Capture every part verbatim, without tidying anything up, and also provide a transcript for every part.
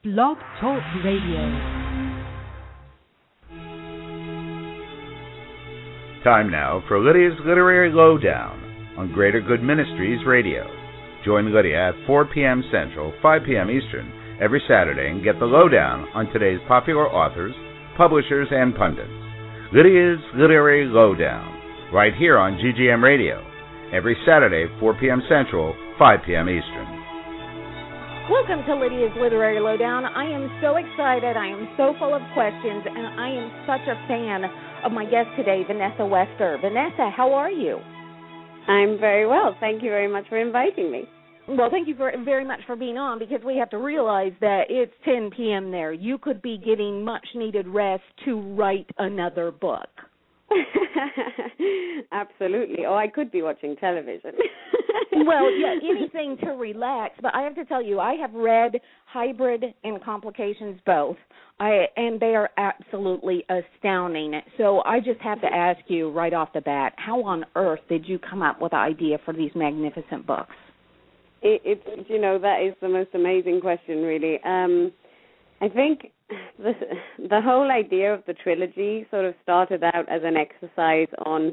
Blog Talk Radio. Time now for Lydia's Literary Lowdown on Greater Good Ministries Radio. Join Lydia at four p.m. Central, five p.m. Eastern every Saturday and get the lowdown on today's popular authors, publishers, and pundits. Lydia's Literary Lowdown, right here on G G M Radio, every Saturday, four p.m. Central, five p.m. Eastern. Welcome to Lydia's Literary Lowdown. I am so excited. I am so full of questions, and I am such a fan of my guest today, Vanessa Wester. Vanessa, how are you? I'm very well. Thank you very much for inviting me. Well, thank you for, very much for being on, because we have to realize that it's ten p.m. there. You could be getting much-needed rest to write another book. Absolutely. Oh, I could be watching television. Well, yeah, anything to relax. But I have to tell you, I have read Hybrid and Complications both, I, and they are absolutely astounding. So I just have to ask you right off the bat, how on earth did you come up with the idea for these magnificent books? It, it's, you know, that is the most amazing question, really. Um, I think the, the whole idea of the trilogy sort of started out as an exercise on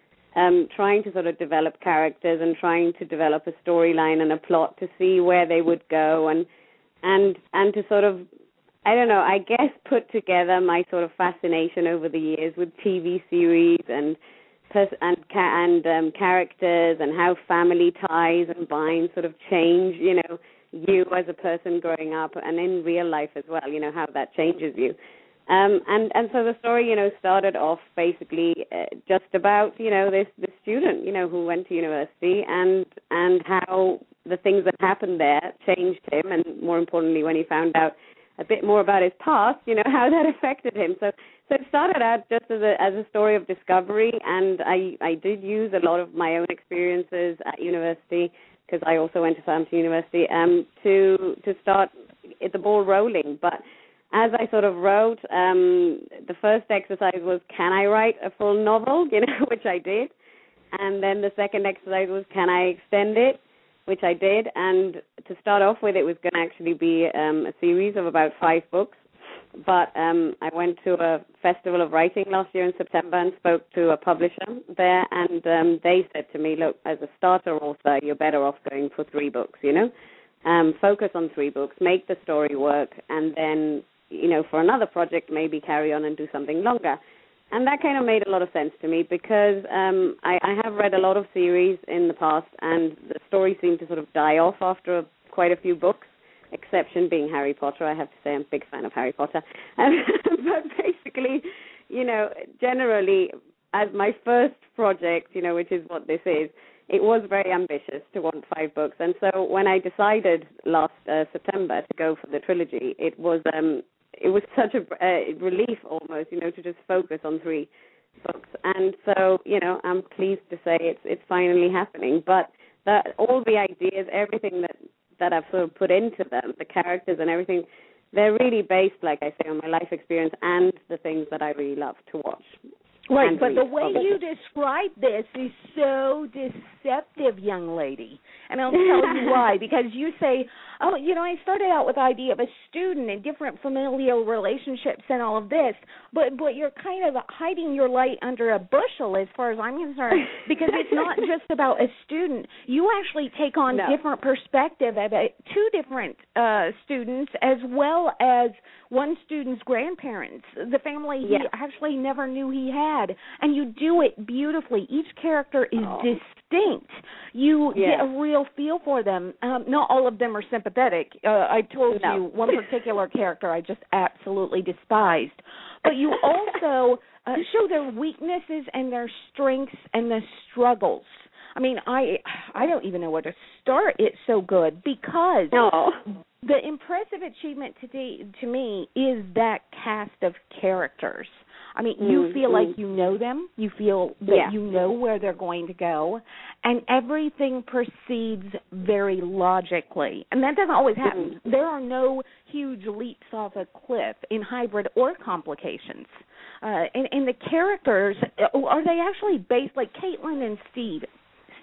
um, trying to sort of develop characters and trying to develop a storyline and a plot to see where they would go and and and to sort of, I don't know, I guess put together my sort of fascination over the years with T V series and pers- and ca- and um, characters and how family ties and binds sort of change, you know, you as a person growing up and in real life as well, you know, how that changes you. Um, and, and so the story, you know, started off basically uh, just about, you know, this, this student, you know, who went to university and and how the things that happened there changed him, and more importantly, when he found out a bit more about his past, you know, how that affected him. So so it started out just as a as a story of discovery, and I, I did use a lot of my own experiences at university, because I also went to Southampton University, um, to to start the ball rolling. But as I sort of wrote, um, the first exercise was, can I write a full novel, you know, which I did. And then the second exercise was, can I extend it, which I did. And to start off with, it was going to actually be um, a series of about five books. But um, I went to a festival of writing last year in September and spoke to a publisher there, and um, they said to me, look, as a starter author, you're better off going for three books, you know. Um, focus on three books, make the story work, and then, you know, for another project, maybe carry on and do something longer. And that kind of made a lot of sense to me, because um, I, I have read a lot of series in the past, and the story seemed to sort of die off after a, quite a few books, exception being Harry Potter. I have to say I'm a big fan of Harry Potter. Um, but basically, you know, generally, as my first project, you know, which is what this is, it was very ambitious to want five books. And so when I decided last uh, September to go for the trilogy, it was um, it was such a uh, relief almost, you know, to just focus on three books. And so, you know, I'm pleased to say it's it's finally happening. But that, all the ideas, everything that, that I've sort of put into them, the characters and everything, they're really based, like I say, on my life experience and the things that I really love to watch. Right, but the way you describe this is so deceptive, young lady. And I'll tell you why. Because you say, oh, you know, I started out with the idea of a student and different familial relationships and all of this, but, but you're kind of hiding your light under a bushel as far as I'm concerned, because it's not just about a student. You actually take on no. different perspective of it, two different uh, students, as well as one student's grandparents, the family he yeah. actually never knew he had. And you do it beautifully. Each character is oh. distinct. You yeah. get a real feel for them. Um, not all of them are sympathetic. Uh, I told no. you one particular character I just absolutely despised. But you also uh, show their weaknesses and their strengths and the struggles. I mean, I I don't even know where to start. It's so good, because no. the impressive achievement today, to me, is that cast of characters. I mean, you mm, feel mm. like you know them. You feel that yeah. you know where they're going to go. And everything proceeds very logically. And that doesn't always happen. Mm. There are no huge leaps off a cliff in Hybrid or Complications. Uh, and, and the characters, are they actually based, like Caitlin and Steve,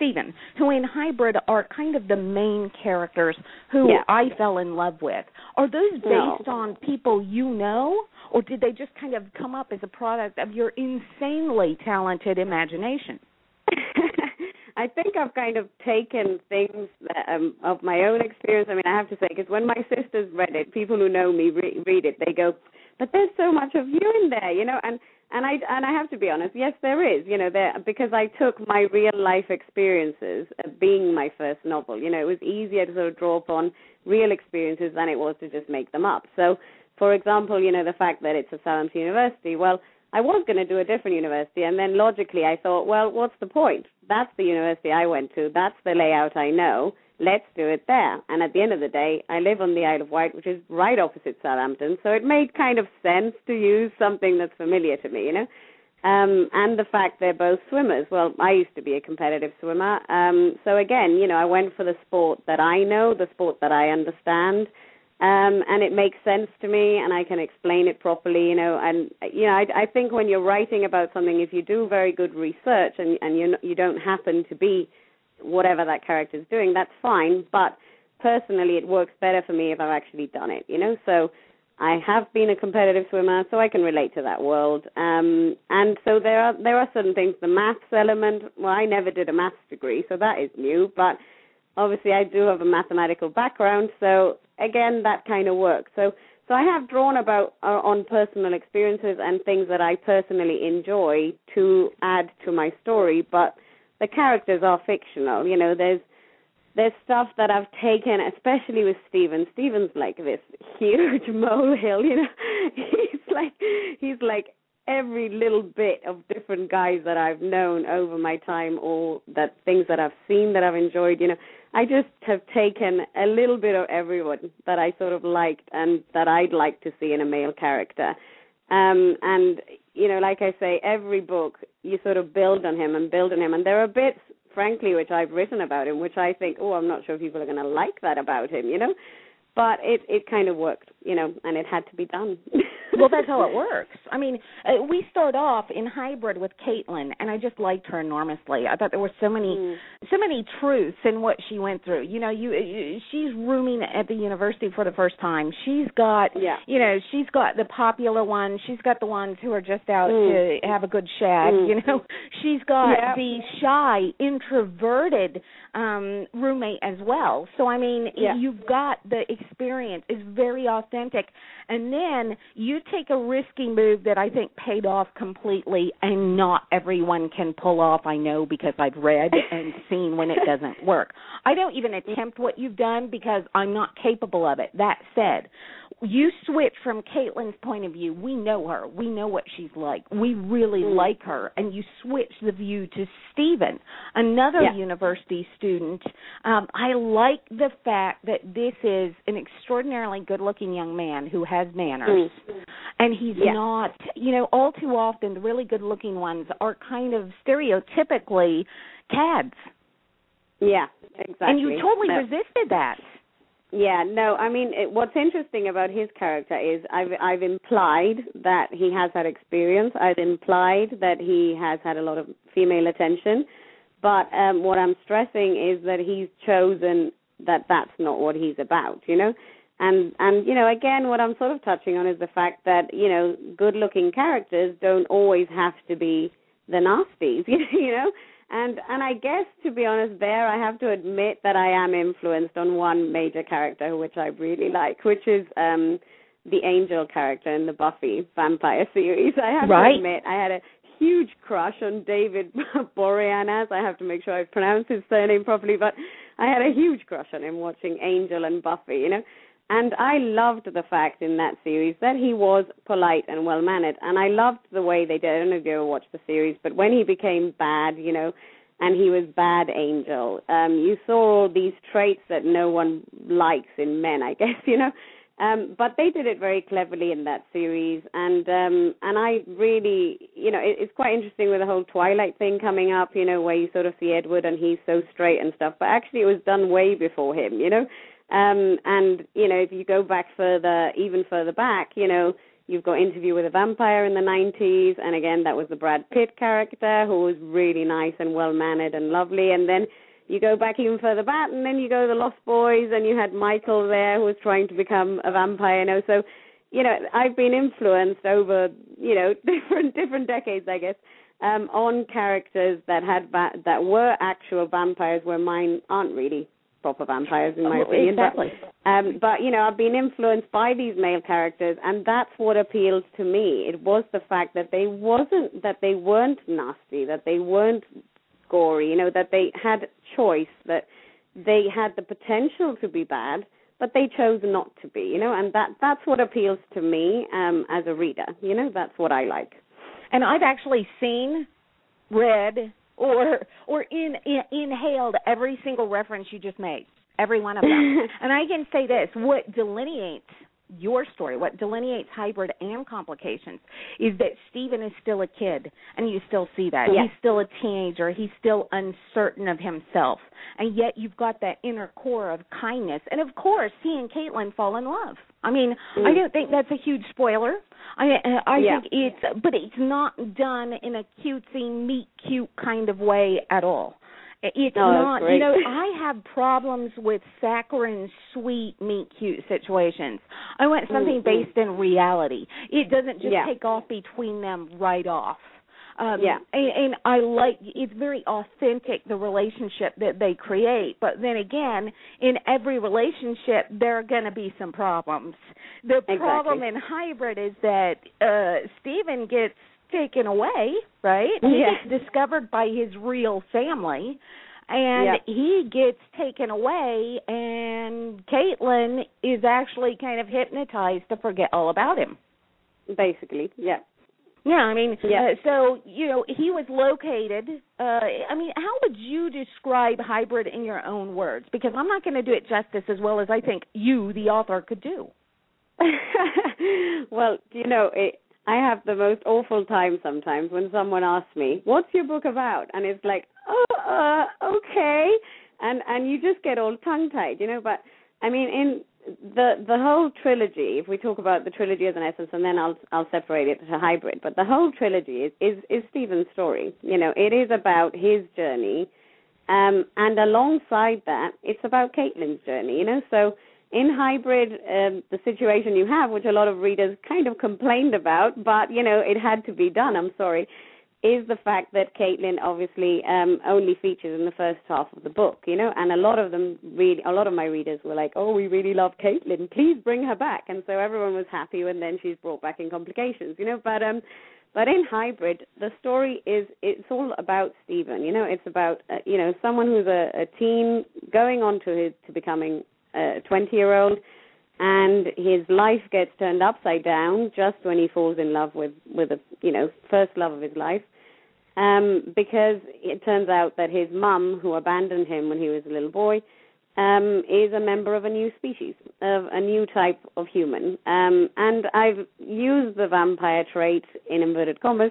Stephen, who in Hybrid are kind of the main characters who yeah. I fell in love with. Are those based no. on people you know, or did they just kind of come up as a product of your insanely talented imagination? I think I've kind of taken things that, um, of my own experience. I mean, I have to say, because when my sisters read it, people who know me re- read it, they go, but there's so much of you in there, you know, and And I and I have to be honest, yes, there is, you know, there because I took my real life experiences, uh, being my first novel. You know, it was easier to sort of draw upon real experiences than it was to just make them up. So, for example, you know, the fact that it's a Southampton University. Well, I was going to do a different university, and then logically I thought, well, what's the point? That's the university I went to. That's the layout I know. Let's do it there. And at the end of the day, I live on the Isle of Wight, which is right opposite Southampton, so it made kind of sense to use something that's familiar to me, you know. Um, and the fact they're both swimmers. Well, I used to be a competitive swimmer. Um, so again, you know, I went for the sport that I know, the sport that I understand, um, and it makes sense to me, and I can explain it properly, you know. And, you know, I, I think when you're writing about something, if you do very good research and, and you you don't happen to be whatever that character is doing, that's fine. But personally, it works better for me if I've actually done it, you know. So I have been a competitive swimmer, so I can relate to that world. Um, and so there are there are certain things. The maths element, well, I never did a maths degree, so that is new. But obviously, I do have a mathematical background, so again, that kind of works. So so I have drawn about uh, on personal experiences and things that I personally enjoy to add to my story, but the characters are fictional. You know, there's there's stuff that I've taken, especially with Stephen. Stephen's like this huge molehill, you know. He's like he's like every little bit of different guys that I've known over my time, or that things that I've seen that I've enjoyed, you know. I just have taken a little bit of everyone that I sort of liked and that I'd like to see in a male character. Um, and, you know, like I say, every book you sort of build on him and build on him. And there are bits, frankly, which I've written about him, which I think, oh, I'm not sure people are going to like that about him, you know. But it, it kind of worked, you know, and it had to be done. Well, that's how it works. I mean, uh, we start off in Hybrid with Caitlin, and I just liked her enormously. I thought there were so many, mm. so many truths in what she went through. You know, you, you she's rooming at the university for the first time. She's got, yeah. you know, she's got the popular ones. She's got the ones who are just out mm. to have a good shag. Mm. You know, she's got yep. the shy, introverted um, roommate as well. So I mean, yeah. you've got the experience. It's very authentic, and then you take a risky move that I think paid off completely, and not everyone can pull off, I know, because I've read and seen when it doesn't work. I don't even attempt what you've done because I'm not capable of it. That said, you switch from Caitlin's point of view. We know her. We know what she's like. We really mm. like her. And you switch the view to Stephen, another yeah. university student. Um, I like the fact that this is an extraordinarily good-looking young man who has manners. Mm. And he's yeah. not, you know, all too often the really good-looking ones are kind of stereotypically cads. Yeah, exactly. And you totally no. resisted that. Yeah, no, I mean, it, what's interesting about his character is I've I've implied that he has had experience. I've implied that he has had a lot of female attention. But um, what I'm stressing is that he's chosen that that's not what he's about, you know? And, and, you know, again, what I'm sort of touching on is the fact that, you know, good-looking characters don't always have to be the nasties, you know? And and I guess, to be honest, there I have to admit that I am influenced on one major character, which I really like, which is um, the Angel character in the Buffy vampire series. I have right. to admit I had a huge crush on David Boreanaz. I have to make sure I pronounce his surname properly, but I had a huge crush on him watching Angel and Buffy, you know. And I loved the fact in that series that he was polite and well-mannered. And I loved the way they did. I don't know if you ever watched the series, but when he became bad, you know, and he was bad Angel, um, you saw all these traits that no one likes in men, I guess, you know. Um, but they did it very cleverly in that series. And um, and I really, you know, it, it's quite interesting with the whole Twilight thing coming up, you know, where you sort of see Edward and he's so straight and stuff. But actually it was done way before him, you know. Um, and, you know, if you go back further, even further back, you know, you've got Interview with a Vampire in the nineties, and again, that was the Brad Pitt character, who was really nice and well-mannered and lovely. And then you go back even further back, and then you go to the Lost Boys, and you had Michael there who was trying to become a vampire. You know, so, you know, I've been influenced over, you know, different different decades, I guess, um, on characters that had va- that were actual vampires, where mine aren't really proper vampires, in my oh, opinion. Exactly. But, um, but, you know, I've been influenced by these male characters, and that's what appeals to me. It was the fact that they wasn't, that they weren't nasty, that they weren't gory, you know, that they had choice, that they had the potential to be bad, but they chose not to be, you know, and that that's what appeals to me um, as a reader. You know, that's what I like. And I've actually seen, read, or or in, in, inhaled every single reference you just made, every one of them. And I can say this, what delineates your story, what delineates Hybrid and Complications, is that Stephen is still a kid, and you still see that. Yeah. He's still a teenager. He's still uncertain of himself. And yet you've got that inner core of kindness. And, of course, he and Caitlin fall in love. I mean, mm. I don't think that's a huge spoiler. I I yeah. think it's, but it's not done in a cutesy, meet-cute kind of way at all. It's no, not, you know, I have problems with saccharine, sweet, meet-cute situations. I want something mm-hmm. based in reality. It doesn't just yeah. take off between them right off. Um, yeah. And, and I like, it's very authentic, the relationship that they create. But then again, in every relationship, there are going to be some problems. The exactly. problem in Hybrid is that uh, Stephen gets taken away, right? He yeah. gets discovered by his real family, and yeah. he gets taken away, and Caitlin is actually kind of hypnotized to forget all about him. Basically, yeah. Yeah, I mean, yeah. Uh, so, you know, he was located. Uh, I mean, how would you describe Hybrid in your own words? Because I'm not going to do it justice as well as I think you, the author, could do. Well, you know, it, I have the most awful time sometimes when someone asks me, what's your book about? And it's like, oh, uh, okay. And and you just get all tongue-tied, you know. But, I mean, in the the whole trilogy, if we talk about the trilogy as an essence, and then I'll I'll separate it to Hybrid, but the whole trilogy is, is, is Stephen's story. You know, it is about his journey. Um, and alongside that, it's about Caitlin's journey, you know. So in Hybrid, um, the situation you have, which a lot of readers kind of complained about, but, you know, it had to be done, I'm sorry, is the fact that Caitlin obviously um, only features in the first half of the book, you know, and a lot of them, read, a lot of my readers were like, oh, we really love Caitlin, please bring her back. And so everyone was happy when then she's brought back in Complications, you know, but um, but in Hybrid, the story is, it's all about Stephen, you know, it's about, uh, you know, someone who's a, a teen going on to his, to becoming a twenty-year-old, and his life gets turned upside down just when he falls in love with, with a, you know, first love of his life, um, because it turns out that his mum, who abandoned him when he was a little boy, um, is a member of a new species, of a new type of human. Um, and I've used the vampire trait in inverted commas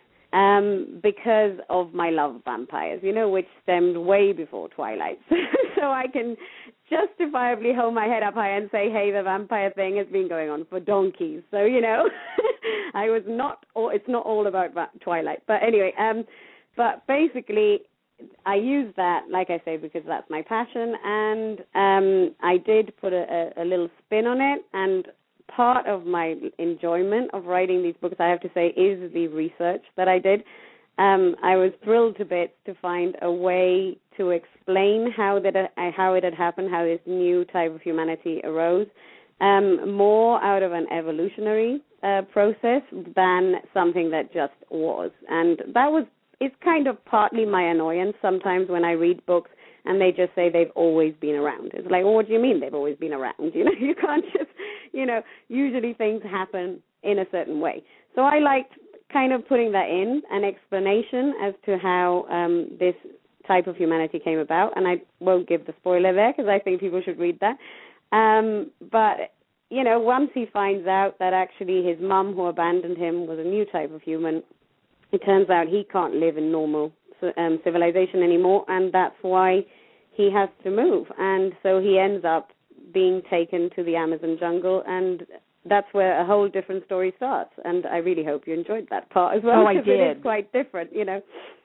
um, because of my love of vampires, you know, which stemmed way before Twilight. So I can justifiably hold my head up high and say, hey, the vampire thing has been going on for donkeys. So, you know, I was not, all, it's not all about va- Twilight. But anyway, um, but basically I use that, like I say, because that's my passion. And um, I did put a, a, a little spin on it. And part of my enjoyment of writing these books, I have to say, is the research that I did. Um, I was thrilled to bits to find a way to explain how that uh, how it had happened, how this new type of humanity arose, um, more out of an evolutionary uh, process than something that just was. And that was, it's kind of partly my annoyance sometimes when I read books and they just say they've always been around. It's like, well, what do you mean they've always been around? You know, you can't just, you know, usually things happen in a certain way. So I liked kind of putting that in, an explanation as to how um, this type of humanity came about, and I won't give the spoiler there because I think people should read that. Um, but, you know, once he finds out that actually his mum who abandoned him was a new type of human, it turns out he can't live in normal um, civilization anymore, and that's why he has to move. And so he ends up being taken to the Amazon jungle and that's where a whole different story starts. And I really hope you enjoyed that part as well. Oh, I did. It is quite different, you know.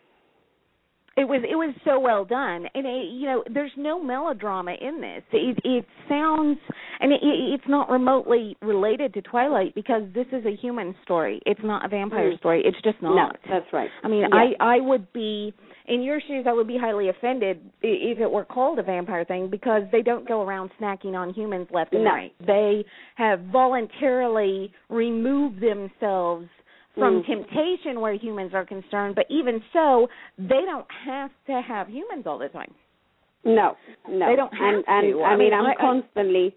It was it was so well done, and it, you know, there's no melodrama in this. It, it sounds, and it, it's not remotely related to Twilight because this is a human story. It's not a vampire mm. story. It's just not. No, that's right. I mean, yeah. I I would be in your shoes. I would be highly offended if it were called a vampire thing because they don't go around snacking on humans left and no. right. They have voluntarily removed themselves from mm. temptation where humans are concerned, but even so, they don't have to have humans all the time. No, no. They don't have and, to. And, I, I mean, I'm I, constantly,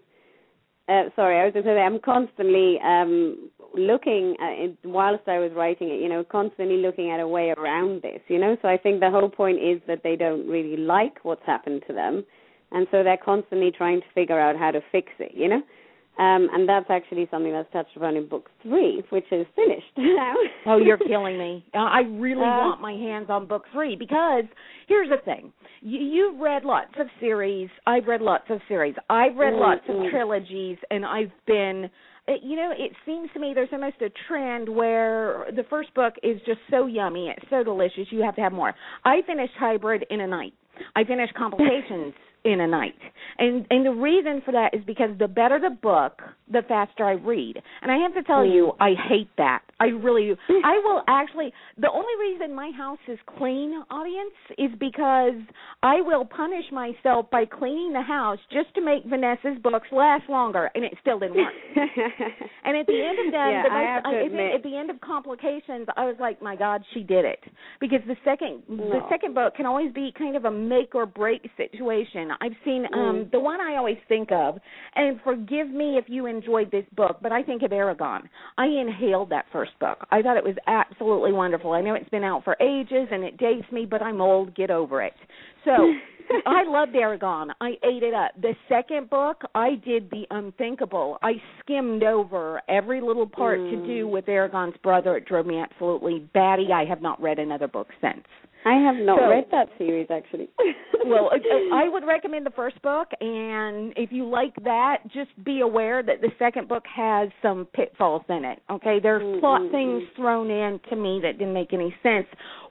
uh, sorry, I was going to say, I'm constantly um, looking, at it, whilst I was writing it, you know, constantly looking at a way around this, you know, so I think the whole point is that they don't really like what's happened to them, and so they're constantly trying to figure out how to fix it, you know. Um, and that's actually something that's touched upon in book three, which is finished now. Oh, you're killing me. Uh, I really uh, want my hands on book three because here's the thing. You, you've read lots of series. I've read lots of series. I've read mm-hmm. lots of trilogies, and I've been, you know, it seems to me there's almost a trend where the first book is just so yummy, it's so delicious, you have to have more. I finished Hybrid in a night. I finished Complications in a night. And and the reason for that is because the better the book, the faster I read. And I have to tell mm. you, I hate that. I really do. I will actually, the only reason my house is clean, audience, is because I will punish myself by cleaning the house just to make Vanessa's books last longer, and it still didn't work. And at the end of them, yeah, the I most, have to I, admit. at the end of Complications, I was like, my God, she did it. Because the second no. the second book can always be kind of a make or break situation. I've seen um, mm. the one I always think of, and forgive me if you enjoyed this book, but I think of Aragon. I inhaled that first book. I thought it was absolutely wonderful. I know it's been out for ages and it dates me, but I'm old. Get over it. So I loved Aragon. I ate it up. The second book, I did the unthinkable. I skimmed over every little part mm. to do with Aragon's brother. It drove me absolutely batty. I have not read another book since. I have not so, read that series, actually. Well, I would recommend the first book, and if you like that, just be aware that the second book has some pitfalls in it, okay? There's mm-hmm. plot things thrown in to me that didn't make any sense,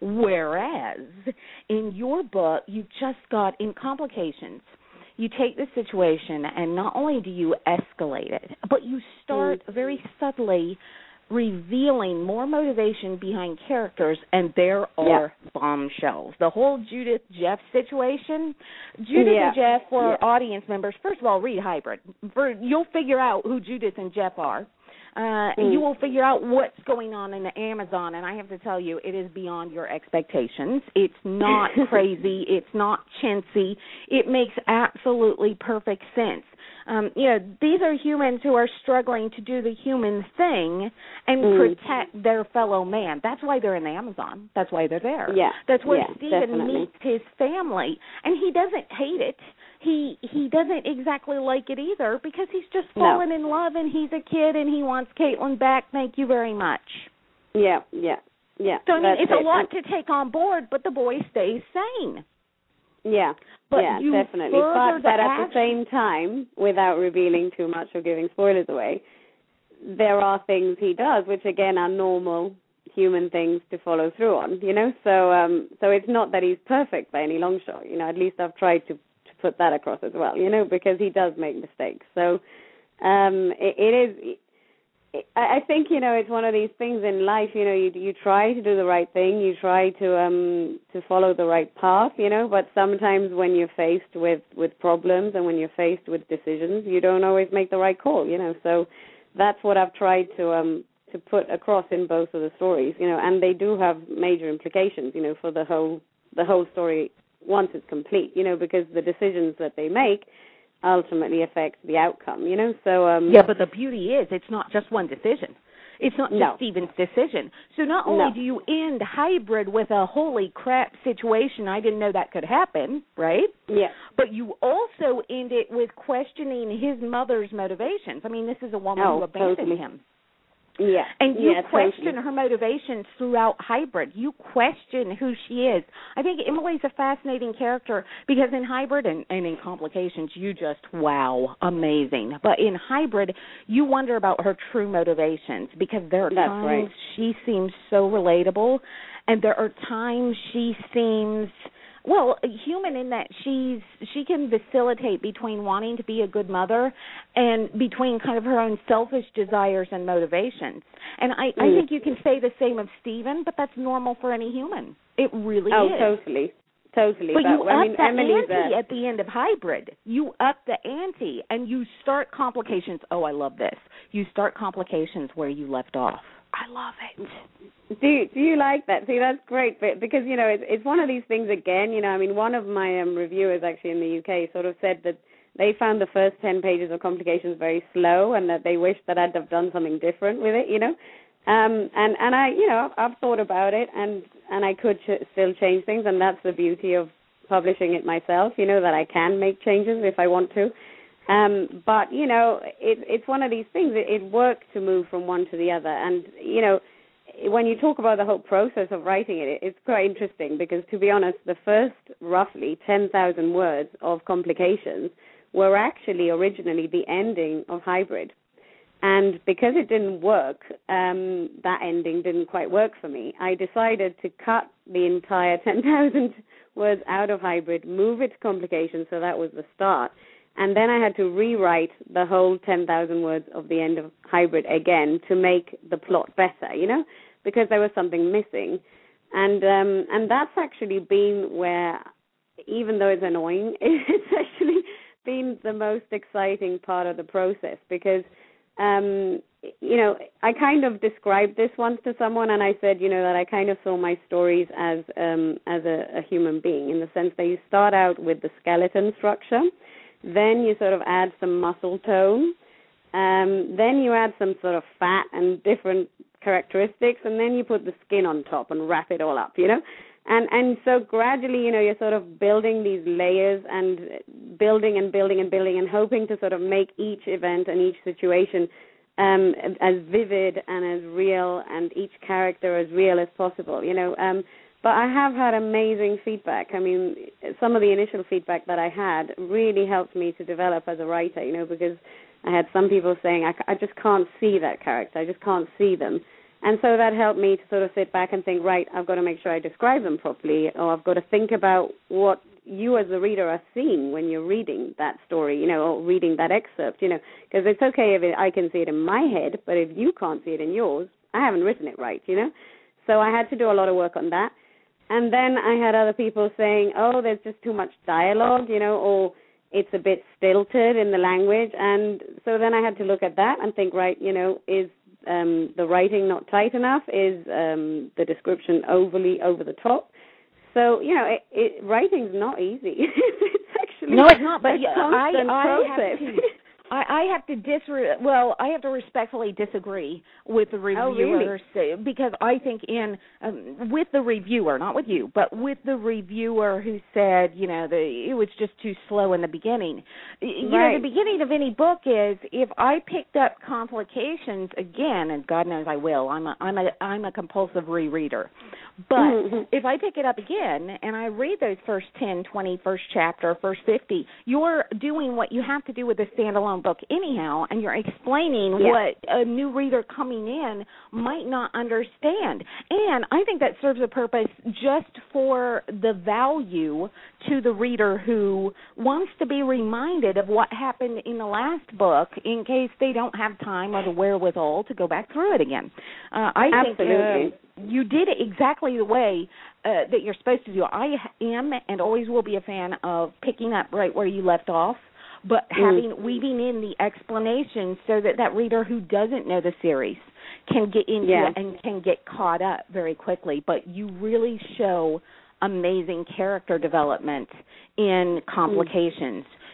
whereas in your book, you just got in Complications. You take the situation, and not only do you escalate it, but you start mm-hmm. very subtly revealing more motivation behind characters, and there are yeah. bombshells. The whole Judith Jeff situation, Judith yeah. and Jeff, for yeah. our audience members, first of all, read Hybrid. For, you'll figure out who Judith and Jeff are. Uh, mm. and you will figure out what's going on in the Amazon, and I have to tell you, it is beyond your expectations. It's not crazy. It's not chintzy. It makes absolutely perfect sense. Um, you know, these are humans who are struggling to do the human thing and mm. protect their fellow man. That's why they're in the Amazon. That's why they're there. Yeah. That's where yeah, Stephen definitely. meets his family, and he doesn't hate it. He he doesn't exactly like it either because he's just fallen no. in love, and he's a kid, and he wants Caitlin back. Thank you very much. Yeah, yeah, yeah. So, I mean, it's it. a lot to take on board, but the boy stays sane. Yeah, but yeah, definitely. But, the but at action. the same time, without revealing too much or giving spoilers away, there are things he does which, again, are normal human things to follow through on, you know? So um, so it's not that he's perfect by any long shot, you know, at least I've tried to, to put that across as well, you know, because he does make mistakes. So um, it, it is... I think, you know, it's one of these things in life, you know, you you try to do the right thing, you try to um to follow the right path, you know, but sometimes when you're faced with, with problems and when you're faced with decisions, you don't always make the right call, you know. So that's what I've tried to um to put across in both of the stories, you know, and they do have major implications, you know, for the whole the whole story once it's complete, you know, because the decisions that they make ultimately affects the outcome, you know. So um, yeah, but the beauty is it's not just one decision. It's not just no. Stephen's decision. So not only no. do you end Hybrid with a holy crap situation, I didn't know that could happen, right? Yeah. But you also end it with questioning his mother's motivations. I mean, this is a woman oh, who abandoned totally. him. Yeah. And you yeah, question totally. her motivations throughout Hybrid. You question who she is. I think Emily's a fascinating character because in Hybrid and, and in Complications, you just, wow, amazing. But in Hybrid, you wonder about her true motivations because there are That's times right. she seems so relatable, and there are times she seems... well, human in that she's she can facilitate between wanting to be a good mother and between kind of her own selfish desires and motivations. And I, mm. I think you can say the same of Stephen, but that's normal for any human. It really oh, is. Oh, totally. Totally. But, but you I up mean, the Emily's ante a... at the end of Hybrid. You up the ante and you start Complications. Oh, I love this. You start Complications where you left off. I love it. Do do you like that? See, that's great, but because you know it's it's one of these things again. You know, I mean, one of my um, reviewers actually in the U K sort of said that they found the first ten pages of Complications very slow, and that they wished that I'd have done something different with it. You know, um, and and I you know I've thought about it, and and I could ch- still change things, and that's the beauty of publishing it myself. You know, that I can make changes if I want to. Um, but, you know, it, it's one of these things. It, it works to move from one to the other. And, you know, when you talk about the whole process of writing it, it's quite interesting because, to be honest, the first roughly ten thousand words of Complications were actually originally the ending of Hybrid. And because it didn't work, um, that ending didn't quite work for me. I decided to cut the entire ten thousand words out of Hybrid, move it to Complications, so that was the start. And then I had to rewrite the whole ten thousand words of the end of Hybrid again to make the plot better, you know, because there was something missing. And um, and that's actually been where, even though it's annoying, it's actually been the most exciting part of the process because, um, you know, I kind of described this once to someone and I said, you know, that I kind of saw my stories as um, as a, a human being in the sense that you start out with the skeleton structure. Then you sort of add some muscle tone. Um, then you add some sort of fat and different characteristics, and then you put the skin on top and wrap it all up, you know. And and so gradually, you know, you're sort of building these layers and building and building and building and hoping to sort of make each event and each situation um, as vivid and as real and each character as real as possible, you know. Um, But I have had amazing feedback. I mean, some of the initial feedback that I had really helped me to develop as a writer, you know, because I had some people saying, I, I just can't see that character. I just can't see them. And so that helped me to sort of sit back and think, right, I've got to make sure I describe them properly, or I've got to think about what you as the reader are seeing when you're reading that story, you know, or reading that excerpt, you know, because it's okay if it, I can see it in my head, but if you can't see it in yours, I haven't written it right, you know. So I had to do a lot of work on that. And then I had other people saying, oh, there's just too much dialogue, you know, or it's a bit stilted in the language. And so then I had to look at that and think, right, you know, is um, the writing not tight enough? Is um, the description overly over the top? So, you know, it, it, writing's not easy. It's actually no, it's not, but a yeah, constant I, I process. have to. I, I have to dis. Well, I have to respectfully disagree with the reviewers oh, really? because I think in um, with the reviewer, not with you, but with the reviewer who said, you know, the, it was just too slow in the beginning. You right. know, the beginning of any book is if I picked up Complications again, and God knows I will. I'm a I'm a I'm a compulsive rereader. But mm-hmm. if I pick it up again and I read those first ten, twenty, first chapter, first fifty, you're doing what you have to do with a standalone book anyhow, and you're explaining yeah. what a new reader coming in might not understand. And I think that serves a purpose just for the value to the reader who wants to be reminded of what happened in the last book in case they don't have time or the wherewithal to go back through it again. Uh, I Absolutely. think uh, you did it exactly the way uh, that you're supposed to do. I am and always will be a fan of picking up right where you left off, but having mm. weaving in the explanation so that that reader who doesn't know the series can get into yeah. it and can get caught up very quickly. But you really show amazing character development in Complications. Mm.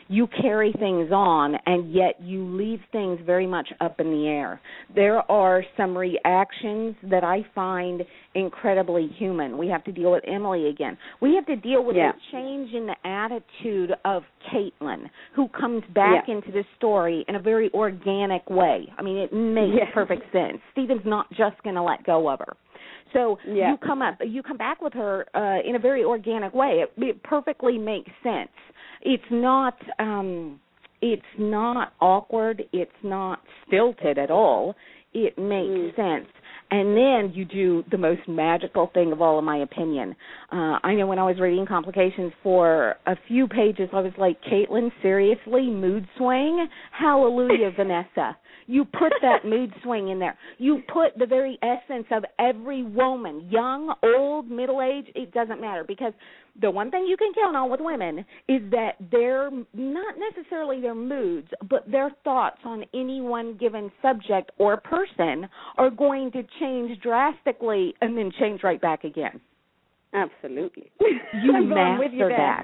You carry things on, and yet you leave things very much up in the air. There are some reactions that I find incredibly human. We have to deal with Emily again. We have to deal with yeah. the change in the attitude of Caitlin, who comes back yeah. into the story in a very organic way. I mean, it makes yeah. perfect sense. Stephen's not just going to let go of her. So yeah. you come up, you come back with her uh, in a very organic way. It, it perfectly makes sense. It's not, um, it's not awkward. It's not stilted at all. It makes mm. sense. And then you do the most magical thing of all, in my opinion. Uh, I know when I was reading Complications for a few pages, I was like, Caitlin, seriously, mood swing? Hallelujah, Vanessa. You put that mood swing in there. You put the very essence of every woman, young, old, middle-aged, it doesn't matter. Because the one thing you can count on with women is that their, not necessarily their moods, but their thoughts on any one given subject or person are going to change drastically and then change right back again. Absolutely. You master that.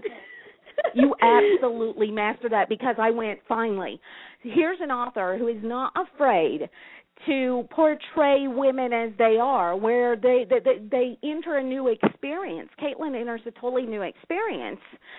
You absolutely master that, because I went, finally, here's an author who is not afraid to portray women as they are, where they they, they enter a new experience. Caitlin enters a totally new experience,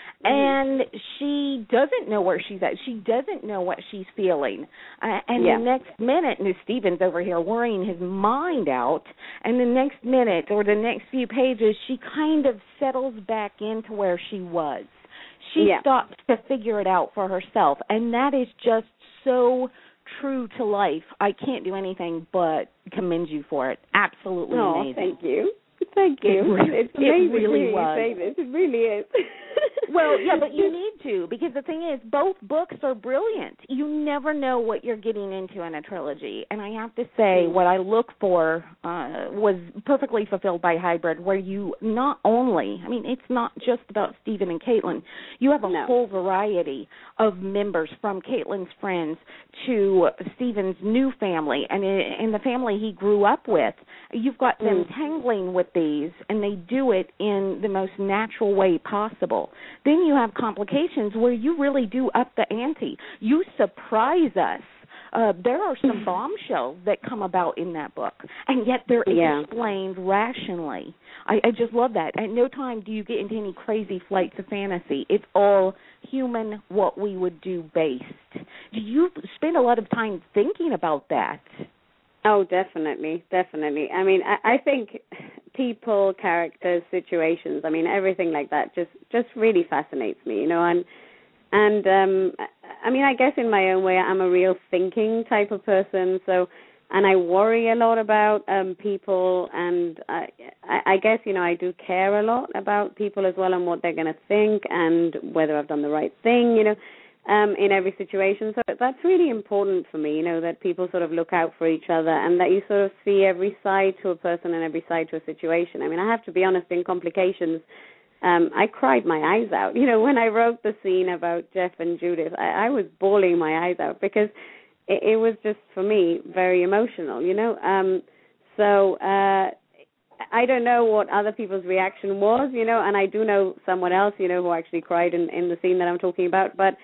and she doesn't know where she's at. She doesn't know what she's feeling. Uh, and yeah. the next minute, and Stephen's over here worrying his mind out, and the next minute or the next few pages, she kind of settles back into where she was. She yeah. stops to figure it out for herself, and that is just so true to life. I can't do anything but commend you for it. Absolutely oh, amazing. Thank you. Thank you. It really, it's amazing it really to was. say this. It really is. Well, yeah, but you need to, because the thing is, both books are brilliant. You never know what you're getting into in a trilogy. And I have to say, what I look for uh, was perfectly fulfilled by Hybrid, where you not only, I mean, it's not just about Stephen and Caitlin. You have a no. whole variety of members, from Caitlin's friends to Stephen's new family and, and the family he grew up with. You've got them mm. tangling with these, and they do it in the most natural way possible. Then you have Complications, where you really do up the ante. You surprise us. Uh, there are some bombshells that come about in that book, and yet they're yeah. explained rationally. I, I just love that. At no time do you get into any crazy flights of fantasy. It's all human, what we would do based. Do you spend a lot of time thinking about that? Oh, definitely, definitely. I mean, I, I think people, characters, situations, I mean, everything like that just, just really fascinates me, you know, and, and um, I mean, I guess in my own way, I'm a real thinking type of person, so, and I worry a lot about um, people, and I, I guess, you know, I do care a lot about people as well and what they're going to think and whether I've done the right thing, you know. Um, in every situation. So that's really important for me, you know, that people sort of look out for each other and that you sort of see every side to a person and every side to a situation. I mean, I have to be honest, in Complications, um, I cried my eyes out. You know, when I wrote the scene about Jeff and Judith, I, I was bawling my eyes out because it, it was just, for me, very emotional, you know. Um, so uh, I don't know what other people's reaction was, you know, and I do know someone else, you know, who actually cried in, in the scene that I'm talking about, but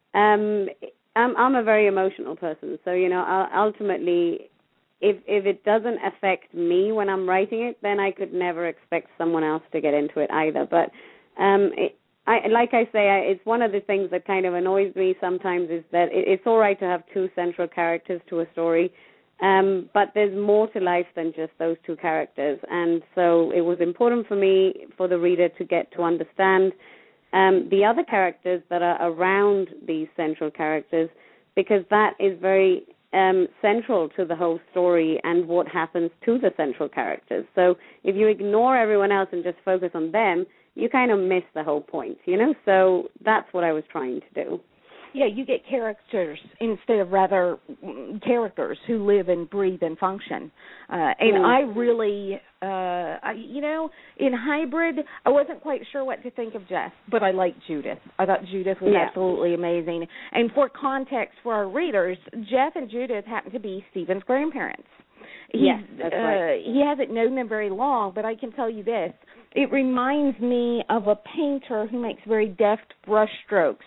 Um, I'm, I'm a very emotional person, so, you know, I'll, ultimately, if if it doesn't affect me when I'm writing it, then I could never expect someone else to get into it either. But um, it, I, like I say, I, it's one of the things that kind of annoys me sometimes is that it, it's all right to have two central characters to a story, um, but there's more to life than just those two characters. And so it was important for me, for the reader, to get to understand Um, the other characters that are around these central characters, because that is very um, central to the whole story and what happens to the central characters. So if you ignore everyone else and just focus on them, you kind of miss the whole point, you know? So that's what I was trying to do. Yeah, you get characters instead of rather characters who live and breathe and function. Uh, and mm. I really, uh, I, you know, in Hybrid, I wasn't quite sure what to think of Jeff, but I liked Judith. I thought Judith was yeah. absolutely amazing. And for context for our readers, Jeff and Judith happen to be Stephen's grandparents. He's, yes, that's right. Uh, he hasn't known them very long, but I can tell you this. It reminds me of a painter who makes very deft brush strokes.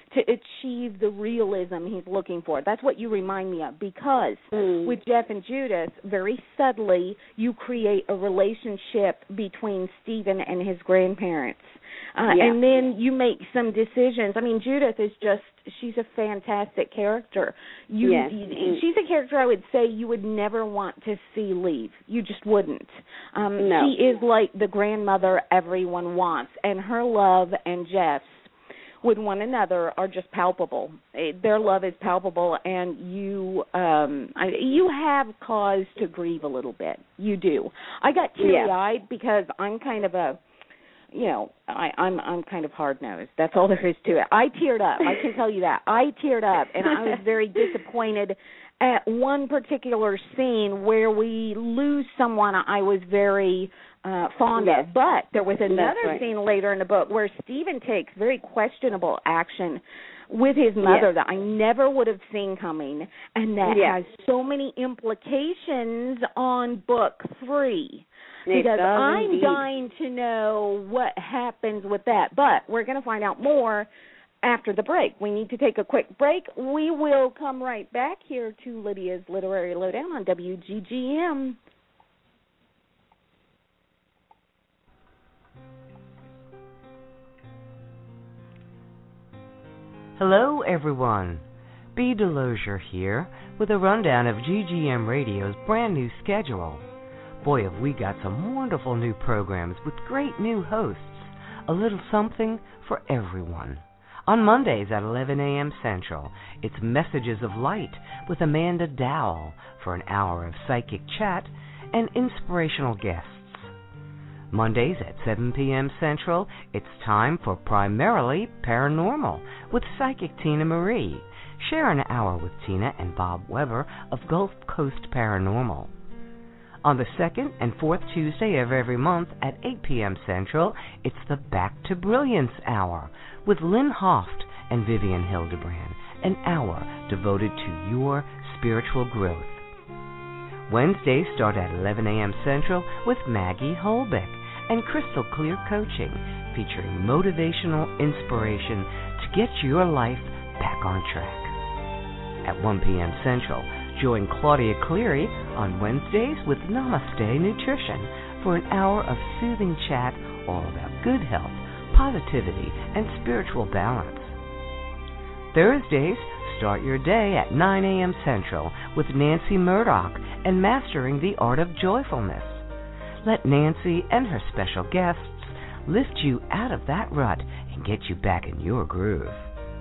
to achieve the realism he's looking for. That's what you remind me of, because mm. with Jeff and Judith, very subtly, you create a relationship between Stephen and his grandparents. Uh, yeah. And then you make some decisions. I mean, Judith is just, she's a fantastic character. You, yes. you, she's a character I would say you would never want to see leave. You just wouldn't. Um, no. She is like the grandmother everyone wants, and her love and Jeff's with one another are just palpable. Their love is palpable, and you um, I, you have cause to grieve a little bit. You do. I got teary-eyed yeah. because I'm kind of a, you know, I, I'm I'm kind of hard-nosed. That's all there is to it. I teared up. I can tell you that. I teared up, and I was very disappointed at one particular scene where we lose someone I was very uh, fond yes. of. But there was another right. scene later in the book where Stephen takes very questionable action with his mother yes. that I never would have seen coming, and that yes. has so many implications on book three. It Because does I'm indeed. dying to know what happens with that. But we're going to find out more after the break. We need to take a quick break. We will come right back here to Lydia's Literary Lowdown on W G G M. Hello, everyone. B. Delosier here with a rundown of G G M Radio's brand new schedule. Boy, have we got some wonderful new programs with great new hosts. A little something for everyone. On Mondays at eleven a.m. Central, it's Messages of Light with Amanda Dowell for an hour of psychic chat and inspirational guests. Mondays at seven p.m. Central, it's time for Primarily Paranormal with Psychic Tina Marie. Share an hour with Tina and Bob Weber of Gulf Coast Paranormal. On the second and fourth Tuesday of every month at eight p.m. Central, it's the Back to Brilliance Hour with Lynn Hoft and Vivian Hildebrand, an hour devoted to your spiritual growth. Wednesdays start at eleven a.m. Central with Maggie Holbeck and Crystal Clear Coaching, featuring motivational inspiration to get your life back on track. At one p.m. Central, join Claudia Cleary on Wednesdays with Namaste Nutrition for an hour of soothing chat all about good health, positivity, and spiritual balance. Thursdays, start your day at nine a.m. Central with Nancy Murdoch and Mastering the Art of Joyfulness. Let Nancy and her special guests lift you out of that rut and get you back in your groove.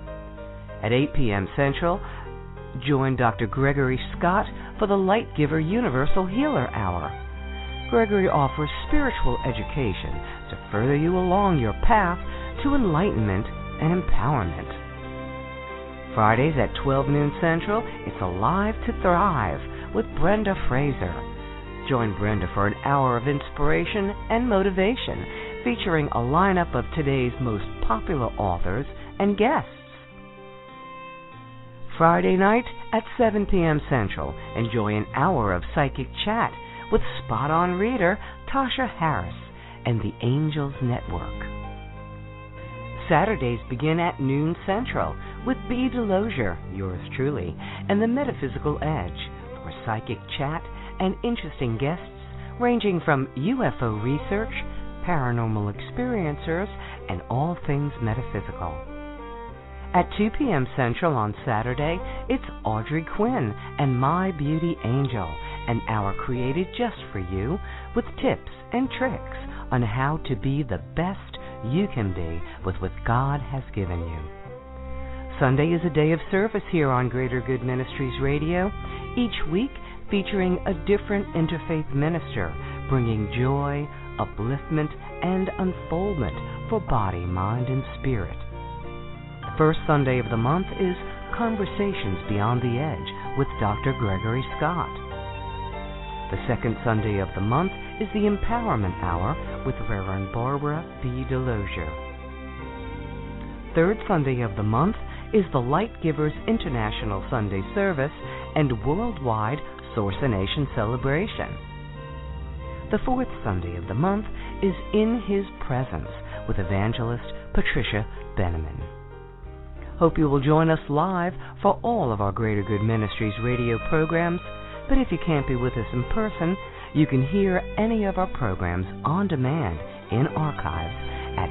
At eight p.m. Central, join Doctor Gregory Scott for the Light Giver Universal Healer Hour. Gregory offers spiritual education to further you along your path to enlightenment and empowerment. Fridays at twelve noon Central, it's Alive to Thrive with Brenda Fraser. Join Brenda for an hour of inspiration and motivation, featuring a lineup of today's most popular authors and guests. Friday night at seven p.m. Central, enjoy an hour of psychic chat with spot-on reader Tasha Harris and the Angels Network. Saturdays begin at noon Central with B. Delosier, yours truly, and the Metaphysical Edge for psychic chat and interesting guests ranging from U F O research, paranormal experiencers, and all things metaphysical. At two p.m. Central on Saturday, it's Audrey Quinn and My Beauty Angel, an hour created just for you with tips and tricks on how to be the best you can be with what God has given you. Sunday is a day of service here on Greater Good Ministries Radio, each week featuring a different interfaith minister, bringing joy, upliftment, and unfoldment for body, mind, and spirit. First Sunday of the month is Conversations Beyond the Edge with Doctor Gregory Scott. The second Sunday of the month is the Empowerment Hour with Reverend Barbara B. Delosier. Third Sunday of the month is the Light Givers International Sunday Service and Worldwide Source-a-Nation Celebration. The fourth Sunday of the month is In His Presence with Evangelist Patricia Benneman. Hope you will join us live for all of our Greater Good Ministries radio programs. But if you can't be with us in person, you can hear any of our programs on demand in archives at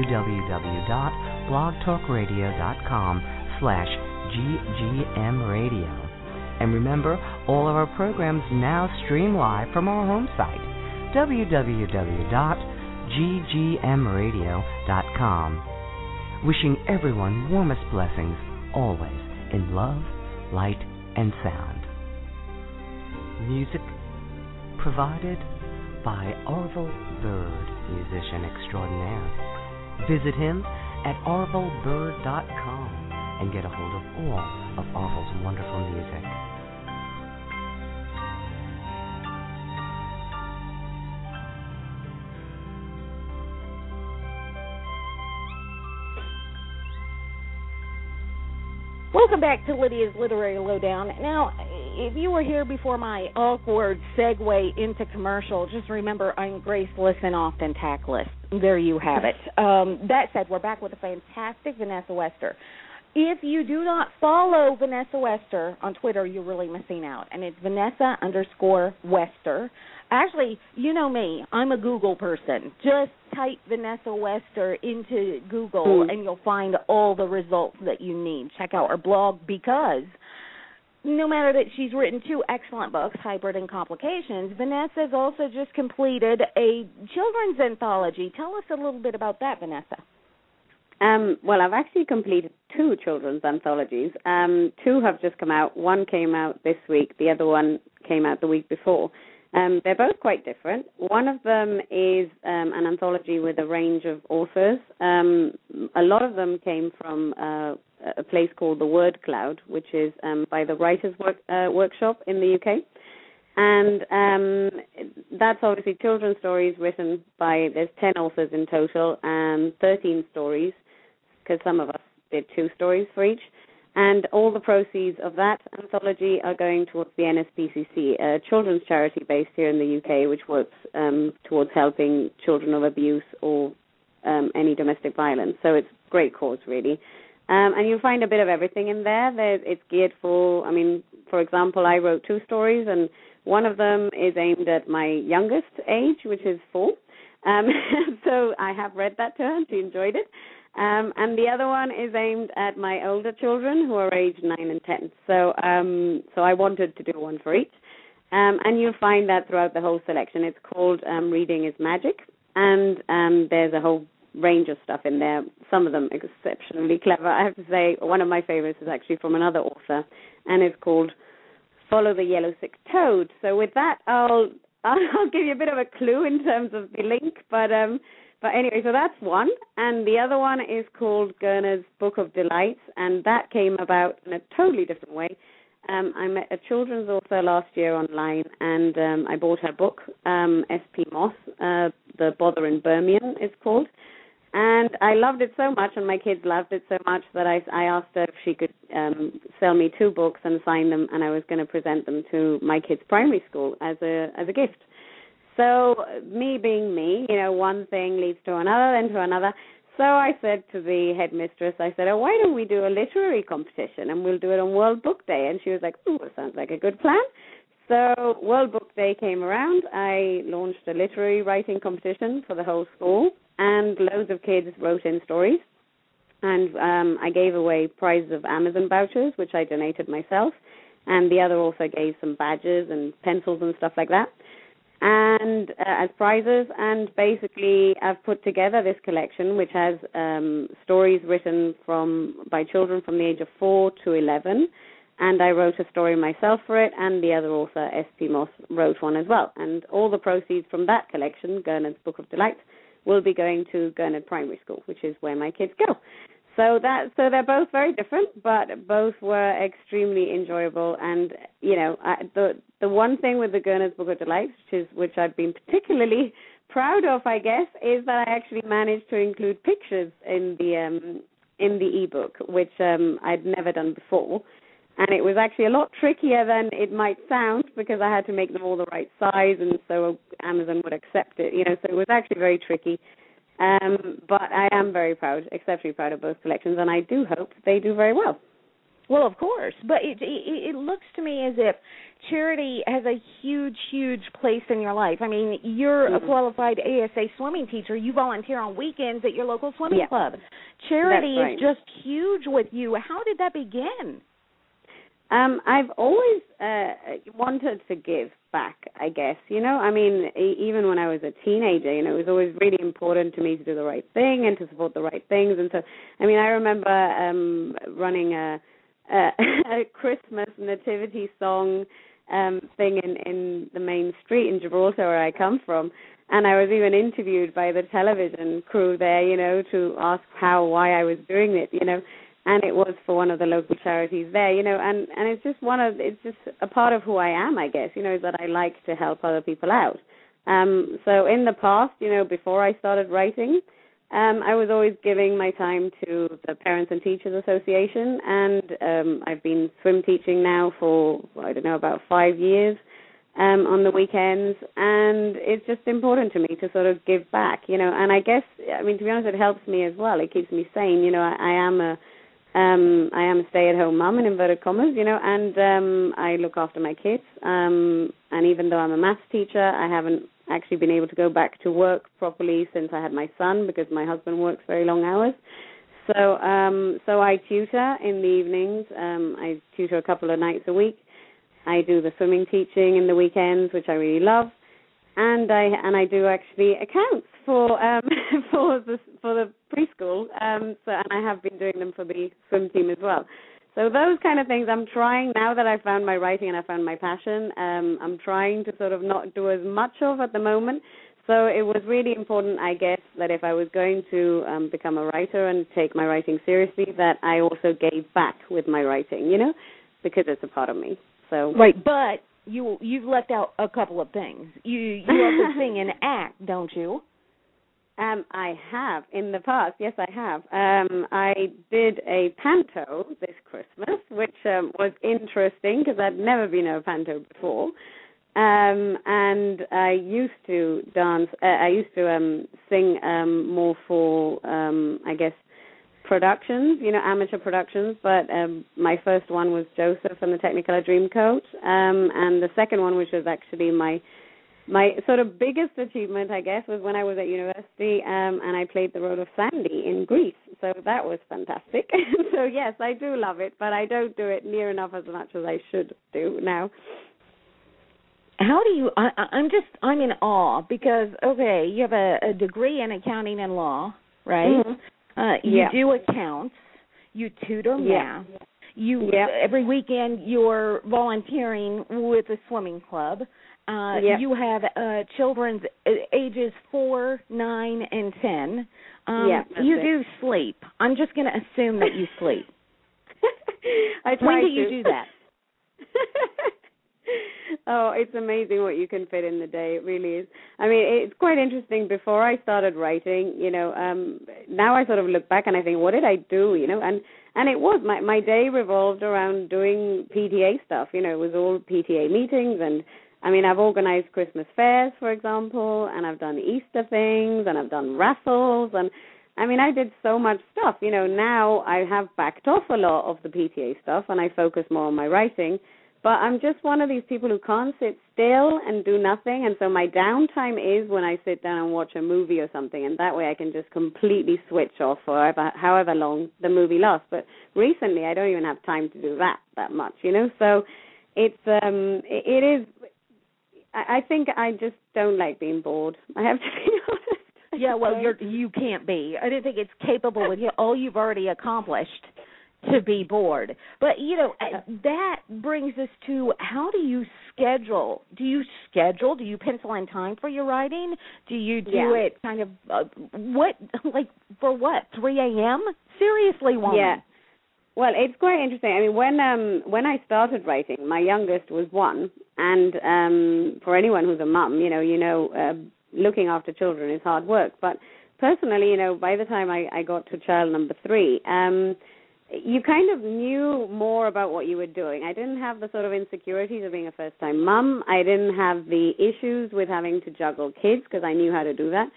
www.blogtalkradio.com slash ggmradio. And remember, all of our programs now stream live from our home site, w w w dot g g m radio dot com. Wishing everyone warmest blessings, always in love, light, and sound. Music provided by Orville Bird, musician extraordinaire. Visit him at orville bird dot com and get a hold of all of Orville's wonderful music. Welcome back to Lydia's Literary Lowdown. Now, if you were here before my awkward segue into commercial, just remember I'm graceless and often tactless. There you have it. Um, that said, we're back with a fantastic Vanessa Wester. If you do not follow Vanessa Wester on Twitter, you're really missing out. And it's Vanessa underscore Wester. Actually, you know me. I'm a Google person. Just type Vanessa Wester into Google, mm. and you'll find all the results that you need. Check out her blog, because no matter that she's written two excellent books, Hybrid and Complications, Vanessa's also just completed a children's anthology. Tell us a little bit about that, Vanessa. Um, well, I've actually completed two children's anthologies. Um, two have just come out. One came out this week. The other one came out the week before. Um, they're both quite different. One of them is um, an anthology with a range of authors. Um, a lot of them came from uh, a place called The Word Cloud, which is um, by the Writers' work, uh, Workshop in the U K. And um, that's obviously children's stories written by, there's ten authors in total, and thirteen stories, because some of us did two stories for each. And all the proceeds of that anthology are going towards the N S P C C, a children's charity based here in the U K, which works um, towards helping children of abuse or um, any domestic violence. So it's a great cause, really. Um, and you'll find a bit of everything in there. there. It's geared for, I mean, for example, I wrote two stories, and one of them is aimed at my youngest age, which is four. Um, so I have read that to her, and she enjoyed it. Um, and the other one is aimed at my older children, who are aged nine and ten. So um, so I wanted to do one for each. Um, and you'll find that throughout the whole selection. It's called um, Reading is Magic, and um, there's a whole range of stuff in there, some of them exceptionally clever. I have to say, one of my favorites is actually from another author, and it's called Follow the Yellow Sick Toad. So with that, I'll I'll give you a bit of a clue in terms of the link, but um, but anyway, so that's one, and the other one is called Gerner's Book of Delights, and that came about in a totally different way. Um, I met a children's author last year online, and um, I bought her book, um, S P Moss, uh, The Bother in Birmingham it's called. And I loved it so much, and my kids loved it so much, that I, I asked her if she could um, sell me two books and sign them, and I was going to present them to my kids' primary school as a as a gift. So me being me, you know, one thing leads to another, then to another. So I said to the headmistress, I said, oh, why don't we do a literary competition, and we'll do it on World Book Day? And she was like, ooh, that sounds like a good plan. So World Book Day came around. I launched a literary writing competition for the whole school, and loads of kids wrote in stories. And um, I gave away prizes of Amazon vouchers, which I donated myself, and the other also gave some badges and pencils and stuff like that, and uh, as prizes. And basically, I've put together this collection, which has um, stories written from by children from the age of four to eleven. And I wrote a story myself for it, and the other author, S P Moss, wrote one as well. And all the proceeds from that collection, Gernard's Book of Delights, will be going to Gernard Primary School, which is where my kids go. So that so they're both very different, but both were extremely enjoyable. And you know, I, the the one thing with the Gernard's Book of Delights, which is which I've been particularly proud of, I guess, is that I actually managed to include pictures in the um, in the ebook, which um, I'd never done before. And it was actually a lot trickier than it might sound, because I had to make them all the right size, and so Amazon would accept it. You know, so it was actually very tricky. Um, but I am very proud, exceptionally proud of both collections, and I do hope they do very well. Well, of course, but it, it it looks to me as if charity has a huge, huge place in your life. I mean, you're mm-hmm. a qualified A S A swimming teacher. You volunteer on weekends at your local swimming yeah. club. Charity right. is just huge with you. How did that begin? Um, I've always uh, wanted to give back, I guess. You know, I mean, e- even when I was a teenager, you know, it was always really important to me to do the right thing and to support the right things. And so, I mean, I remember um, running a Uh, a Christmas nativity song um, thing in, in the main street in Gibraltar where I come from, and I was even interviewed by the television crew there, you know, to ask how, why I was doing it, you know, and it was for one of the local charities there, you know, and, and it's just one of, it's just a part of who I am, I guess, you know, is that I like to help other people out. Um, so in the past, you know, before I started writing, Um, I was always giving my time to the Parents and Teachers Association, and um, I've been swim teaching now for, I don't know, about five years um, on the weekends, and it's just important to me to sort of give back, you know, and I guess, I mean, to be honest, it helps me as well. It keeps me sane, you know, I, I am a um, I am a stay-at-home mum, in inverted commas, you know, and um, I look after my kids, um, and even though I'm a maths teacher, I haven't actually been able to go back to work properly since I had my son because my husband works very long hours. So um, so I tutor in the evenings. Um, I tutor a couple of nights a week. I do the swimming teaching in the weekends, which I really love, and I and I do actually accounts for um, for the for the preschool. Um, so and I have been doing them for the swim team as well. So those kind of things I'm trying, now that I've found my writing and I found my passion, um, I'm trying to sort of not do as much of at the moment. So it was really important, I guess, that if I was going to um, become a writer and take my writing seriously, that I also gave back with my writing, you know, because it's a part of me. So right, but you, you've left out a couple of things. You, you also sing and act, don't you? Um, I have in the past. Yes, I have. Um, I did a panto this Christmas, which um, was interesting because I'd never been in a panto before. Um, and I used to dance. Uh, I used to um, sing um, more for, um, I guess, productions, you know, amateur productions. But um, my first one was Joseph and the Technicolor Dreamcoat, um, and the second one, which was actually my My sort of biggest achievement, I guess, was when I was at university um, and I played the role of Sandy in Greece. So that was fantastic. So, yes, I do love it, but I don't do it near enough as much as I should do now. How do you, I, I'm just, I'm in awe because, okay, you have a, a degree in accounting and law, right? Mm-hmm. Uh, you yeah. do accounts, you tutor yeah. math. You yeah. Every weekend you're volunteering with a swimming club. Uh, yep. You have uh, children's ages four, nine, and ten. Um, yeah, you it. do sleep. I'm just going to assume that you sleep. I try when do to. you do that? Oh, it's amazing what you can fit in the day. It really is. I mean, it's quite interesting. Before I started writing, you know, um, now I sort of look back and I think, what did I do? You know, and and it was my my day revolved around doing P T A stuff. You know, it was all P T A meetings and. I mean, I've organized Christmas fairs, for example, and I've done Easter things, and I've done raffles, and I mean, I did so much stuff. You know, now I have backed off a lot of the P T A stuff, and I focus more on my writing, but I'm just one of these people who can't sit still and do nothing, and so my downtime is when I sit down and watch a movie or something, and that way I can just completely switch off for however, however long the movie lasts. But recently, I don't even have time to do that that much, you know, so it's um, it, it is... I think I just don't like being bored. I have to be honest. Yeah, well, you're, you can't be. I don't think it's capable with you, all you've already accomplished to be bored. But, you know, that brings us to how do you schedule? Do you schedule? Do you pencil in time for your writing? Do you do yeah. it kind of, uh, what, like, for what, three a.m.? Seriously, woman. Yeah. Well, it's quite interesting. I mean, when um, when I started writing, my youngest was one, and um, for anyone who's a mum, you know, you know, uh, looking after children is hard work. But personally, you know, by the time I, I got to child number three, um, you kind of knew more about what you were doing. I didn't have the sort of insecurities of being a first-time mum. I didn't have the issues with having to juggle kids because I knew how to do that.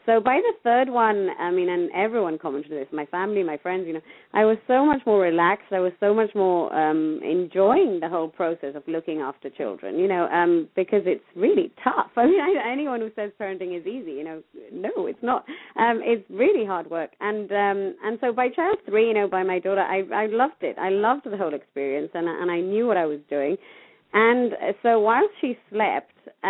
so by the third one, I mean, and everyone commented this, my family, my friends, you know, I was so much more relaxed. I was so much more um, enjoying the whole process of looking after children, you know, um, because it's really tough. I mean, I, anyone who says parenting is easy, you know, no, it's not. Um, it's really hard work. And um, and so by child three, you know, by my daughter, I, I loved it. I loved the whole experience, and, and I knew what I was doing. And so while she slept,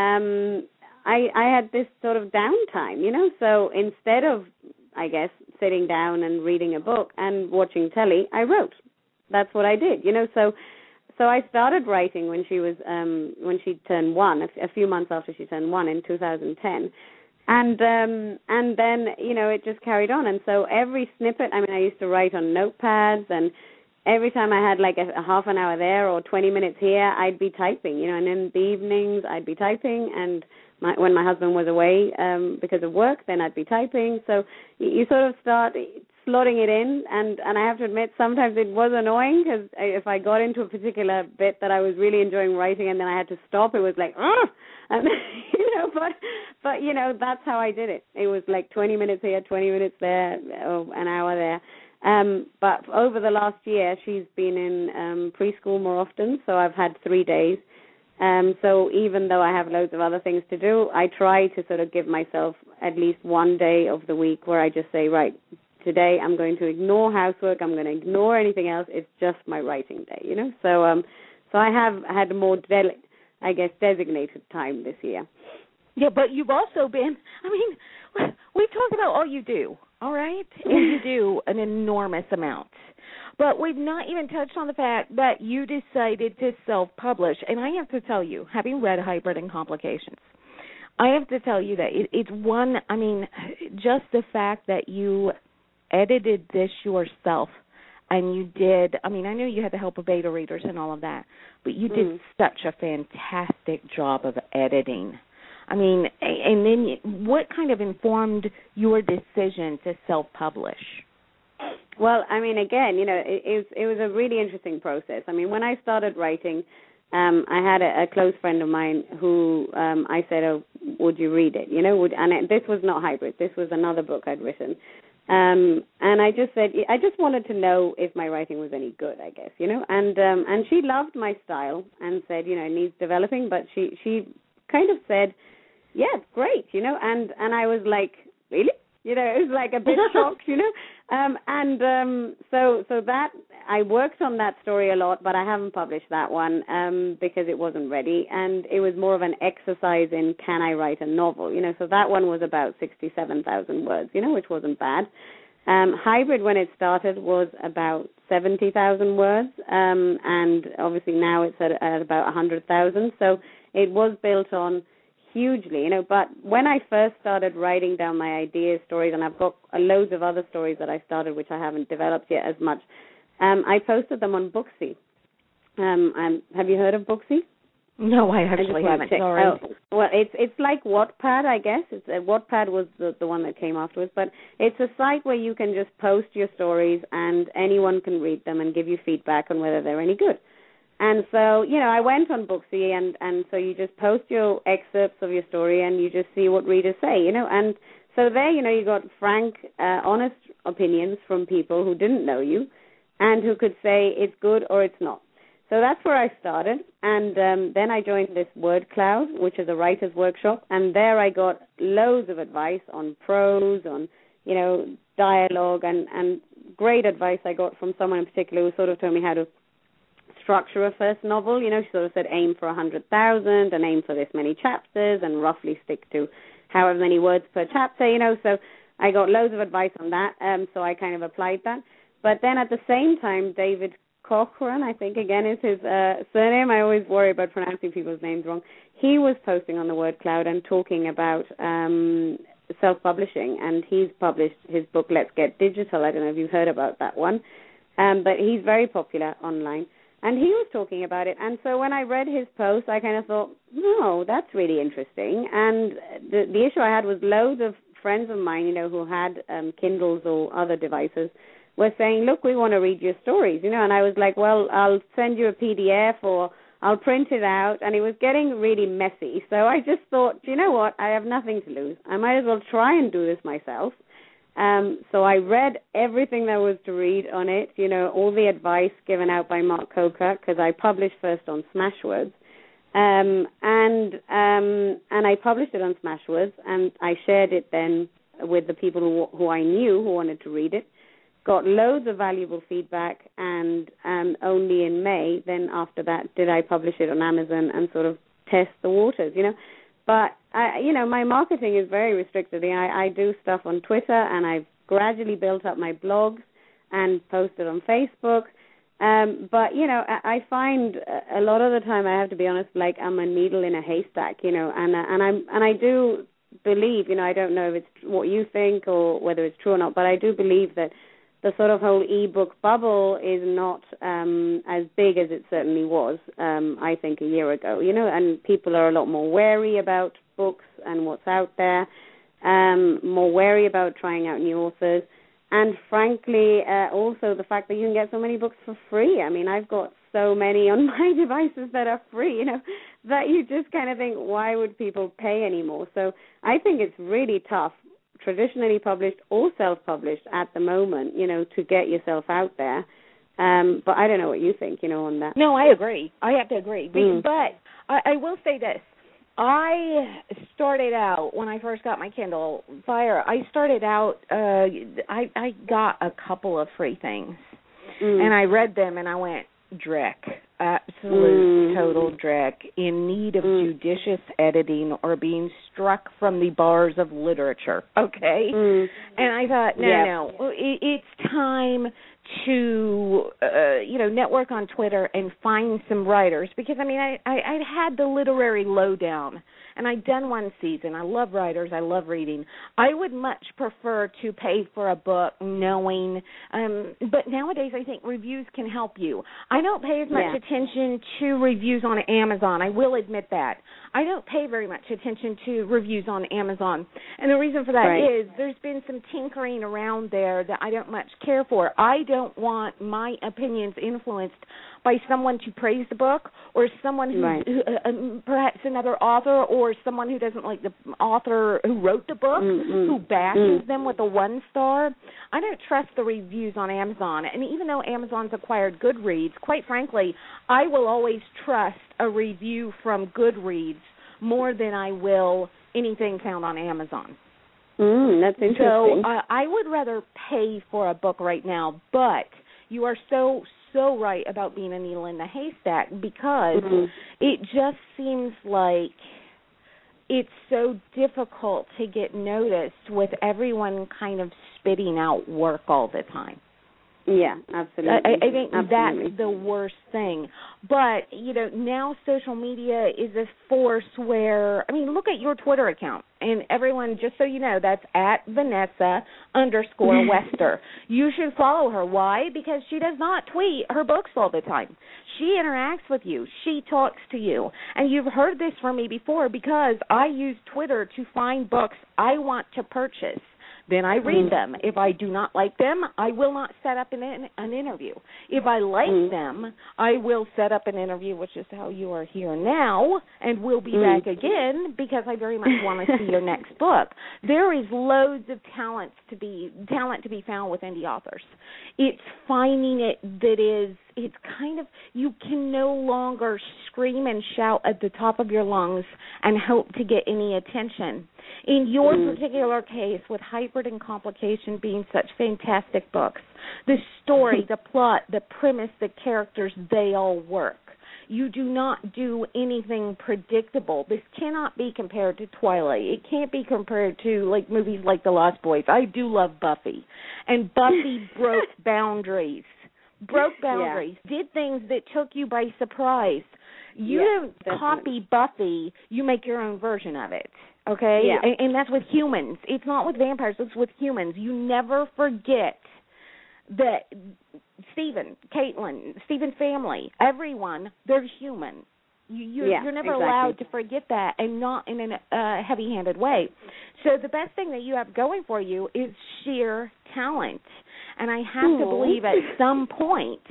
um, I, I had this sort of downtime, you know, so instead of, I guess, sitting down and reading a book and watching telly, I wrote. That's what I did, you know, so so I started writing when she was, um, when she turned one, a, a few months after she turned one in two thousand ten, and um, and then, you know, it just carried on, and so every snippet, I mean, I used to write on notepads, and every time I had like a, a half an hour there or twenty minutes here, I'd be typing, you know, and in the evenings I'd be typing, and My, when my husband was away um, because of work, then I'd be typing. So you, you sort of start slotting it in, and, and I have to admit sometimes it was annoying because if I got into a particular bit that I was really enjoying writing and then I had to stop, it was like, ugh! And, you know, but, but, you know, that's how I did it. It was like twenty minutes here, twenty minutes there, oh, an hour there. Um, but over the last year, she's been in um, preschool more often, so I've had three days. Um, so even though I have loads of other things to do, I try to sort of give myself at least one day of the week where I just say, right, today I'm going to ignore housework, I'm going to ignore anything else, it's just my writing day, you know. So um, so I have had more, de- I guess, designated time this year. Yeah, but you've also been, I mean, we talk about all you do, all right? And you do an enormous amount. But we've not even touched on the fact that you decided to self-publish. And I have to tell you, having read Hybrid and Complications, I have to tell you that it, it's one, I mean, just the fact that you edited this yourself and you did, I mean, I know you had the help of beta readers and all of that, but you did mm. such a fantastic job of editing. I mean, and then what kind of informed your decision to self-publish? Well, I mean, again, you know, it, it, was, it was a really interesting process. I mean, when I started writing, um, I had a, a close friend of mine who um, I said, oh, would you read it? You know, would, and it, this was not Hybrid. This was another book I'd written. Um, and I just said, I just wanted to know if my writing was any good, I guess, you know. And um, and she loved my style and said, you know, it needs developing. But she, she kind of said, yeah, it's great, you know. And, and I was like, really? You know, it was like a bit shocked, you know. Um, and um, so so that, I worked on that story a lot, but I haven't published that one um, because it wasn't ready. And it was more of an exercise in, can I write a novel? You know, so that one was about sixty-seven thousand words, you know, which wasn't bad. Um, Hybrid, when it started, was about seventy thousand words. Um, and obviously now it's at, at about one hundred thousand. So it was built on hugely, you know, but when I first started writing down my ideas, stories, and I've got loads of other stories that I started which I haven't developed yet as much, um, I posted them on Booksy. Um, um, have you heard of Booksy? No, I actually I haven't. Sorry. Oh, well, it's it's like Wattpad, I guess. It's uh, Wattpad was the, the one that came afterwards, but it's a site where you can just post your stories and anyone can read them and give you feedback on whether they're any good. And so, you know, I went on Booksy, and, and so you just post your excerpts of your story, and you just see what readers say, you know. And so there, you know, you got frank, uh, honest opinions from people who didn't know you and who could say it's good or it's not. So that's where I started. And um, then I joined this Word Cloud, which is a writer's workshop, and there I got loads of advice on prose, on, you know, dialogue, and, and great advice I got from someone in particular who sort of told me how to structure a first novel. You know, she sort of said aim for one hundred thousand and aim for this many chapters and roughly stick to however many words per chapter, you know. So I got loads of advice on that, um, so I kind of applied that. But then at the same time, David Cochran, I think again is his uh, surname. I always worry about pronouncing people's names wrong. He was posting on the Word Cloud and talking about um, self-publishing, and he's published his book, Let's Get Digital. I don't know if you've heard about that one, um, but he's very popular online. And he was talking about it. And so when I read his post, I kind of thought, oh, that's really interesting. And the the issue I had was loads of friends of mine, you know, who had um, Kindles or other devices, were saying, look, we want to read your stories, you know. And I was like, well, I'll send you a P D F, or I'll print it out. And it was getting really messy. So I just thought, you know what? I have nothing to lose. I might as well try and do this myself. Um, so I read everything there was to read on it, you know, all the advice given out by Mark Coker, because I published first on Smashwords. Um, and um, and I published it on Smashwords, and I shared it then with the people who, who I knew who wanted to read it. Got loads of valuable feedback, and um, only in May, then after that, did I publish it on Amazon and sort of test the waters, you know. But, I, you know, my marketing is very restricted. I, I do stuff on Twitter, and I've gradually built up my blogs and posted on Facebook. Um, but, you know, I, I find a lot of the time, I have to be honest, like I'm a needle in a haystack, you know, and, uh, and, I'm, and I do believe, you know, I don't know if it's what you think or whether it's true or not, but I do believe that the sort of whole e-book bubble is not um, as big as it certainly was, um, I think, a year ago, you know, and people are a lot more wary about books and what's out there, um, more wary about trying out new authors, and frankly, uh, also the fact that you can get so many books for free. I mean, I've got so many on my devices that are free, you know, that you just kind of think, why would people pay anymore? So I think it's really tough, traditionally published or self-published at the moment, you know, to get yourself out there. Um, but I don't know what you think, you know, on that. No, I agree. I have to agree. Mm. But I, I will say this. I started out, when I first got my Kindle Fire, I started out, uh, I, I got a couple of free things. Mm. And I read them and I went, Dreck. Absolute, mm. total dreck, in need of mm. judicious editing or being struck from the bars of literature, okay? Mm. And I thought, no, yep. no, it, it's time to, uh, you know, network on Twitter and find some writers, because, I mean, I, I, I had the literary lowdown, and I'd done one season. I love writers. I love reading. I would much prefer to pay for a book knowing, um, but nowadays I think reviews can help you. I don't pay as much yeah. attention to reviews on Amazon. I will admit that. I don't pay very much attention to reviews on Amazon. And the reason for that right. is there's been some tinkering around there that I don't much care for. I don't want my opinions influenced by someone to praise the book, or someone who, right. who uh, um, perhaps another author, or someone who doesn't like the author who wrote the book, mm-hmm. who bashes mm. them with a one star. I don't trust the reviews on Amazon. And even though Amazon's acquired Goodreads, quite frankly, I will always trust a review from Goodreads more than I will anything found on Amazon. Mm, that's interesting. So uh, I would rather pay for a book right now, but you are so, so right about being a needle in the haystack, because mm-hmm. it just seems like it's so difficult to get noticed with everyone kind of spitting out work all the time. Yeah, absolutely. I, I think absolutely. that's the worst thing. But, you know, now social media is a force where, I mean, look at your Twitter account. And everyone, just so you know, that's at Vanessa underscore Wester. You should follow her. Why? Because she does not tweet her books all the time. She interacts with you. She talks to you. And you've heard this from me before, because I use Twitter to find books I want to purchase. Then I read mm. them. If I do not like them, I will not set up an, an interview. If I like mm. them, I will set up an interview, which is how you are here now, and we'll be mm. back again, because I very much want to see your next book. There is loads of talent to be talent to be found with indie authors. It's finding it that is, it's kind of, you can no longer scream and shout at the top of your lungs and hope to get any attention. In your mm. particular case, with Hybrid and Complication being such fantastic books, the story, the plot, the premise, the characters, they all work. You do not do anything predictable. This cannot be compared to Twilight. It can't be compared to, like, movies like The Lost Boys. I do love Buffy. And Buffy broke boundaries. Broke boundaries. Yeah. Did things that took you by surprise. You yeah, don't definitely. copy Buffy. You make your own version of it. Okay? Yeah. And, and that's with humans. It's not with vampires. It's with humans. You never forget that Stephen, Caitlin, Stephen's family, everyone, they're human. You, you're, yeah, you're never exactly. allowed to forget that, and not in a uh, heavy-handed way. So the best thing that you have going for you is sheer talent. And I have Ooh. to believe at some point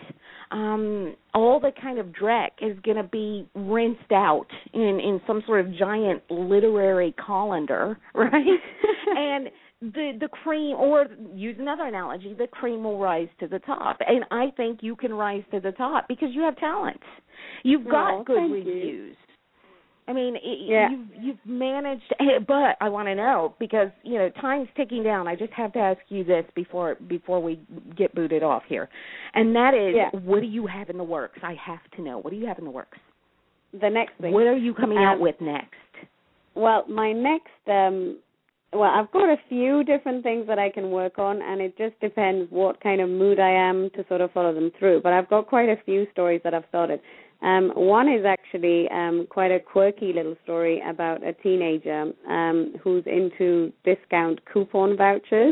um, all the kind of dreck is going to be rinsed out in, in some sort of giant literary colander, right? And the the cream, or use another analogy, the cream will rise to the top. And I think you can rise to the top because you have talent. You've got oh, good reviews. You. I mean, yeah. you've, you've managed, but I want to know, because, you know, time's ticking down. I just have to ask you this before before we get booted off here. And that is, yeah. what do you have in the works? I have to know. What do you have in the works? The next thing. What are you coming um, out with next? Well, my next, um, well, I've got a few different things that I can work on, and it just depends what kind of mood I am to sort of follow them through. But I've got quite a few stories that I've started. Um, one is actually um, quite a quirky little story about a teenager um, who's into discount coupon vouchers,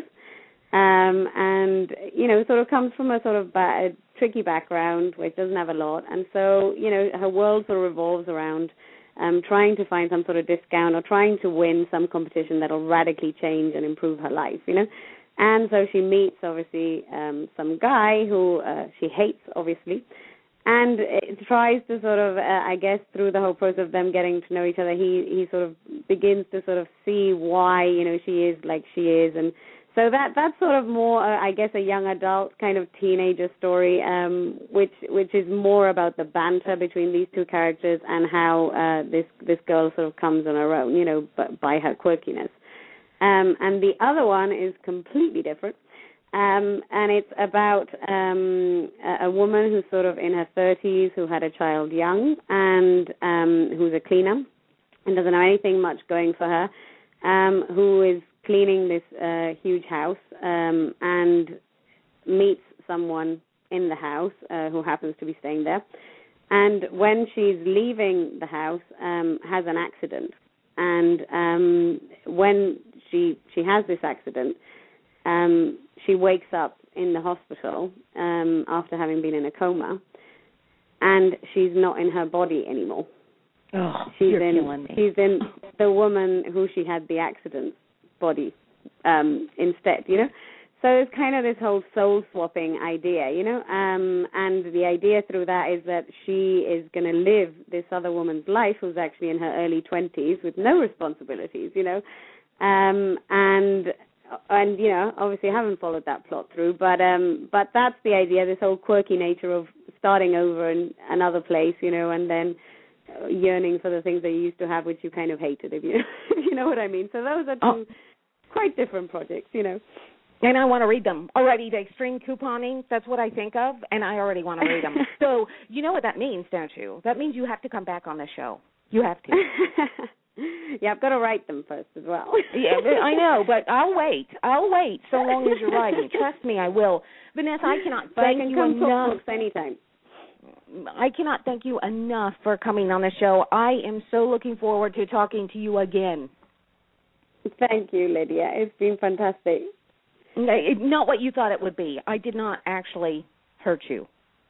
um, and, you know, sort of comes from a sort of ba- a tricky background, which doesn't have a lot, and so, you know, her world sort of revolves around um, trying to find some sort of discount or trying to win some competition that will radically change and improve her life, you know. And so she meets, obviously, um, some guy who uh, she hates, obviously, and it tries to sort of, uh, I guess, through the whole process of them getting to know each other, he, he sort of begins to sort of see why, you know, she is like she is. And so that that's sort of more, uh, I guess, a young adult kind of teenager story, um, which which is more about the banter between these two characters and how uh, this, this girl sort of comes on her own, you know, by her quirkiness. Um, and the other one is completely different. Um, and it's about um, a, a woman who's sort of in her thirties, who had a child young, and um, who's a cleaner and doesn't have anything much going for her, um, who is cleaning this uh, huge house um, and meets someone in the house uh, who happens to be staying there. And when she's leaving the house, um, has an accident. And um, when she she has this accident, um, she wakes up in the hospital um, after having been in a coma, and she's not in her body anymore. Oh, she's you're in killing me. she's in the woman who she had the accident body um, instead, you know. So it's kind of this whole soul swapping idea, you know, um, and the idea through that is that she is going to live this other woman's life who's actually in her early twenties with no responsibilities, you know, um, and and you know, obviously I haven't followed that plot through, but um, but that's the idea, this whole quirky nature of starting over in another place, you know, and then yearning for the things that you used to have, which you kind of hated, if you if you know what I mean. So those are two oh. quite different projects, you know. And I want to read them already. The extreme couponing, that's what I think of, and I already want to read them. So you know what that means, don't you? That means you have to come back on the show. You have to. Yeah, I've got to write them first as well. Yeah, I know, but I'll wait. I'll wait so long as you're writing. Trust me, I will. Vanessa, I cannot but thank I can you come enough. Talk books anytime. I cannot thank you enough for coming on the show. I am so looking forward to talking to you again. Thank you, Lydia. It's been fantastic. Not what you thought it would be. I did not actually hurt you.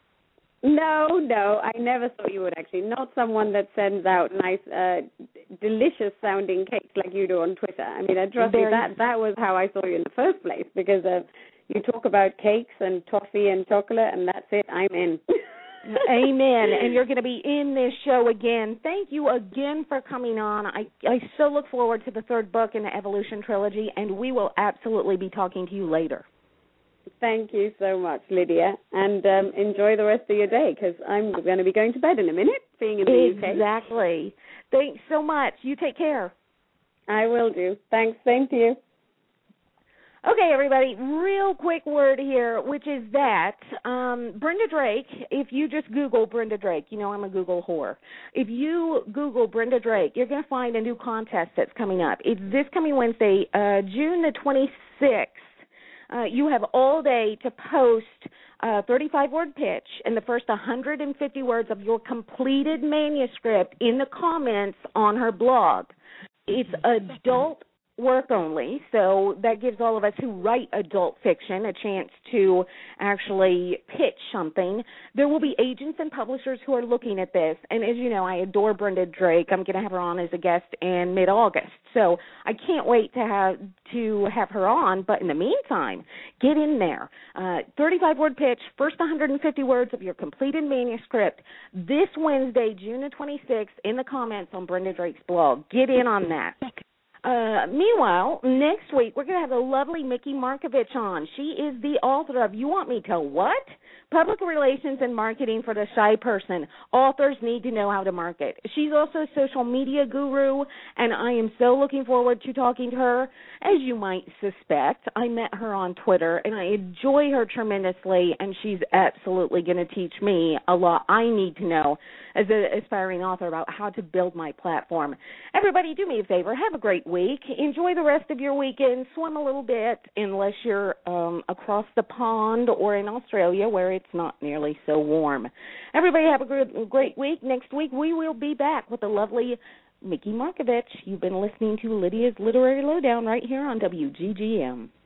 No, no, I never thought you would actually. Not someone that sends out nice, uh, delicious-sounding cakes like you do on Twitter. I mean, trust me, that that was how I saw you in the first place, because uh, you talk about cakes and toffee and chocolate, and that's it. I'm in. Amen. And you're going to be in this show again. Thank you again for coming on. I, I so look forward to the third book in the Evolution trilogy, and we will absolutely be talking to you later. Thank you so much, Lydia, and um, enjoy the rest of your day, because I'm going to be going to bed in a minute, being in the exactly. U K. Exactly. Thanks so much. You take care. I will do. Thanks. Same to you. Okay, everybody, real quick word here, which is that um, Brenda Drake, if you just Google Brenda Drake, you know I'm a Google whore. If you Google Brenda Drake, you're going to find a new contest that's coming up. It's this coming Wednesday, uh, June the twenty-sixth. Uh, you have all day to post a thirty-five word pitch and the first one hundred fifty words of your completed manuscript in the comments on her blog. It's adult work only, so that gives all of us who write adult fiction a chance to actually pitch something. There will be agents and publishers who are looking at this, and as you know, I adore Brenda Drake. I'm going to have her on as a guest in mid-August, so I can't wait to have to have her on, but in the meantime, get in there. Uh, thirty-five word pitch, first one hundred fifty words of your completed manuscript this Wednesday, June the twenty-sixth, in the comments on Brenda Drake's blog. Get in on that. Uh, meanwhile, next week, we're going to have the lovely Mickey Markovich on. She is the author of You Want Me to What? Public Relations and Marketing for the Shy Person. Authors need to know how to market. She's also a social media guru, and I am so looking forward to talking to her. As you might suspect, I met her on Twitter, and I enjoy her tremendously, and she's absolutely going to teach me a lot I need to know as an aspiring author about how to build my platform. Everybody, do me a favor. Have a great week. Enjoy the rest of your weekend. Swim a little bit, unless you're um, across the pond or in Australia where it's not nearly so warm. Everybody have a good, great week. Next week we will be back with the lovely Mickey Markovich. You've been listening to Lydia's Literary Lowdown right here on W G G M.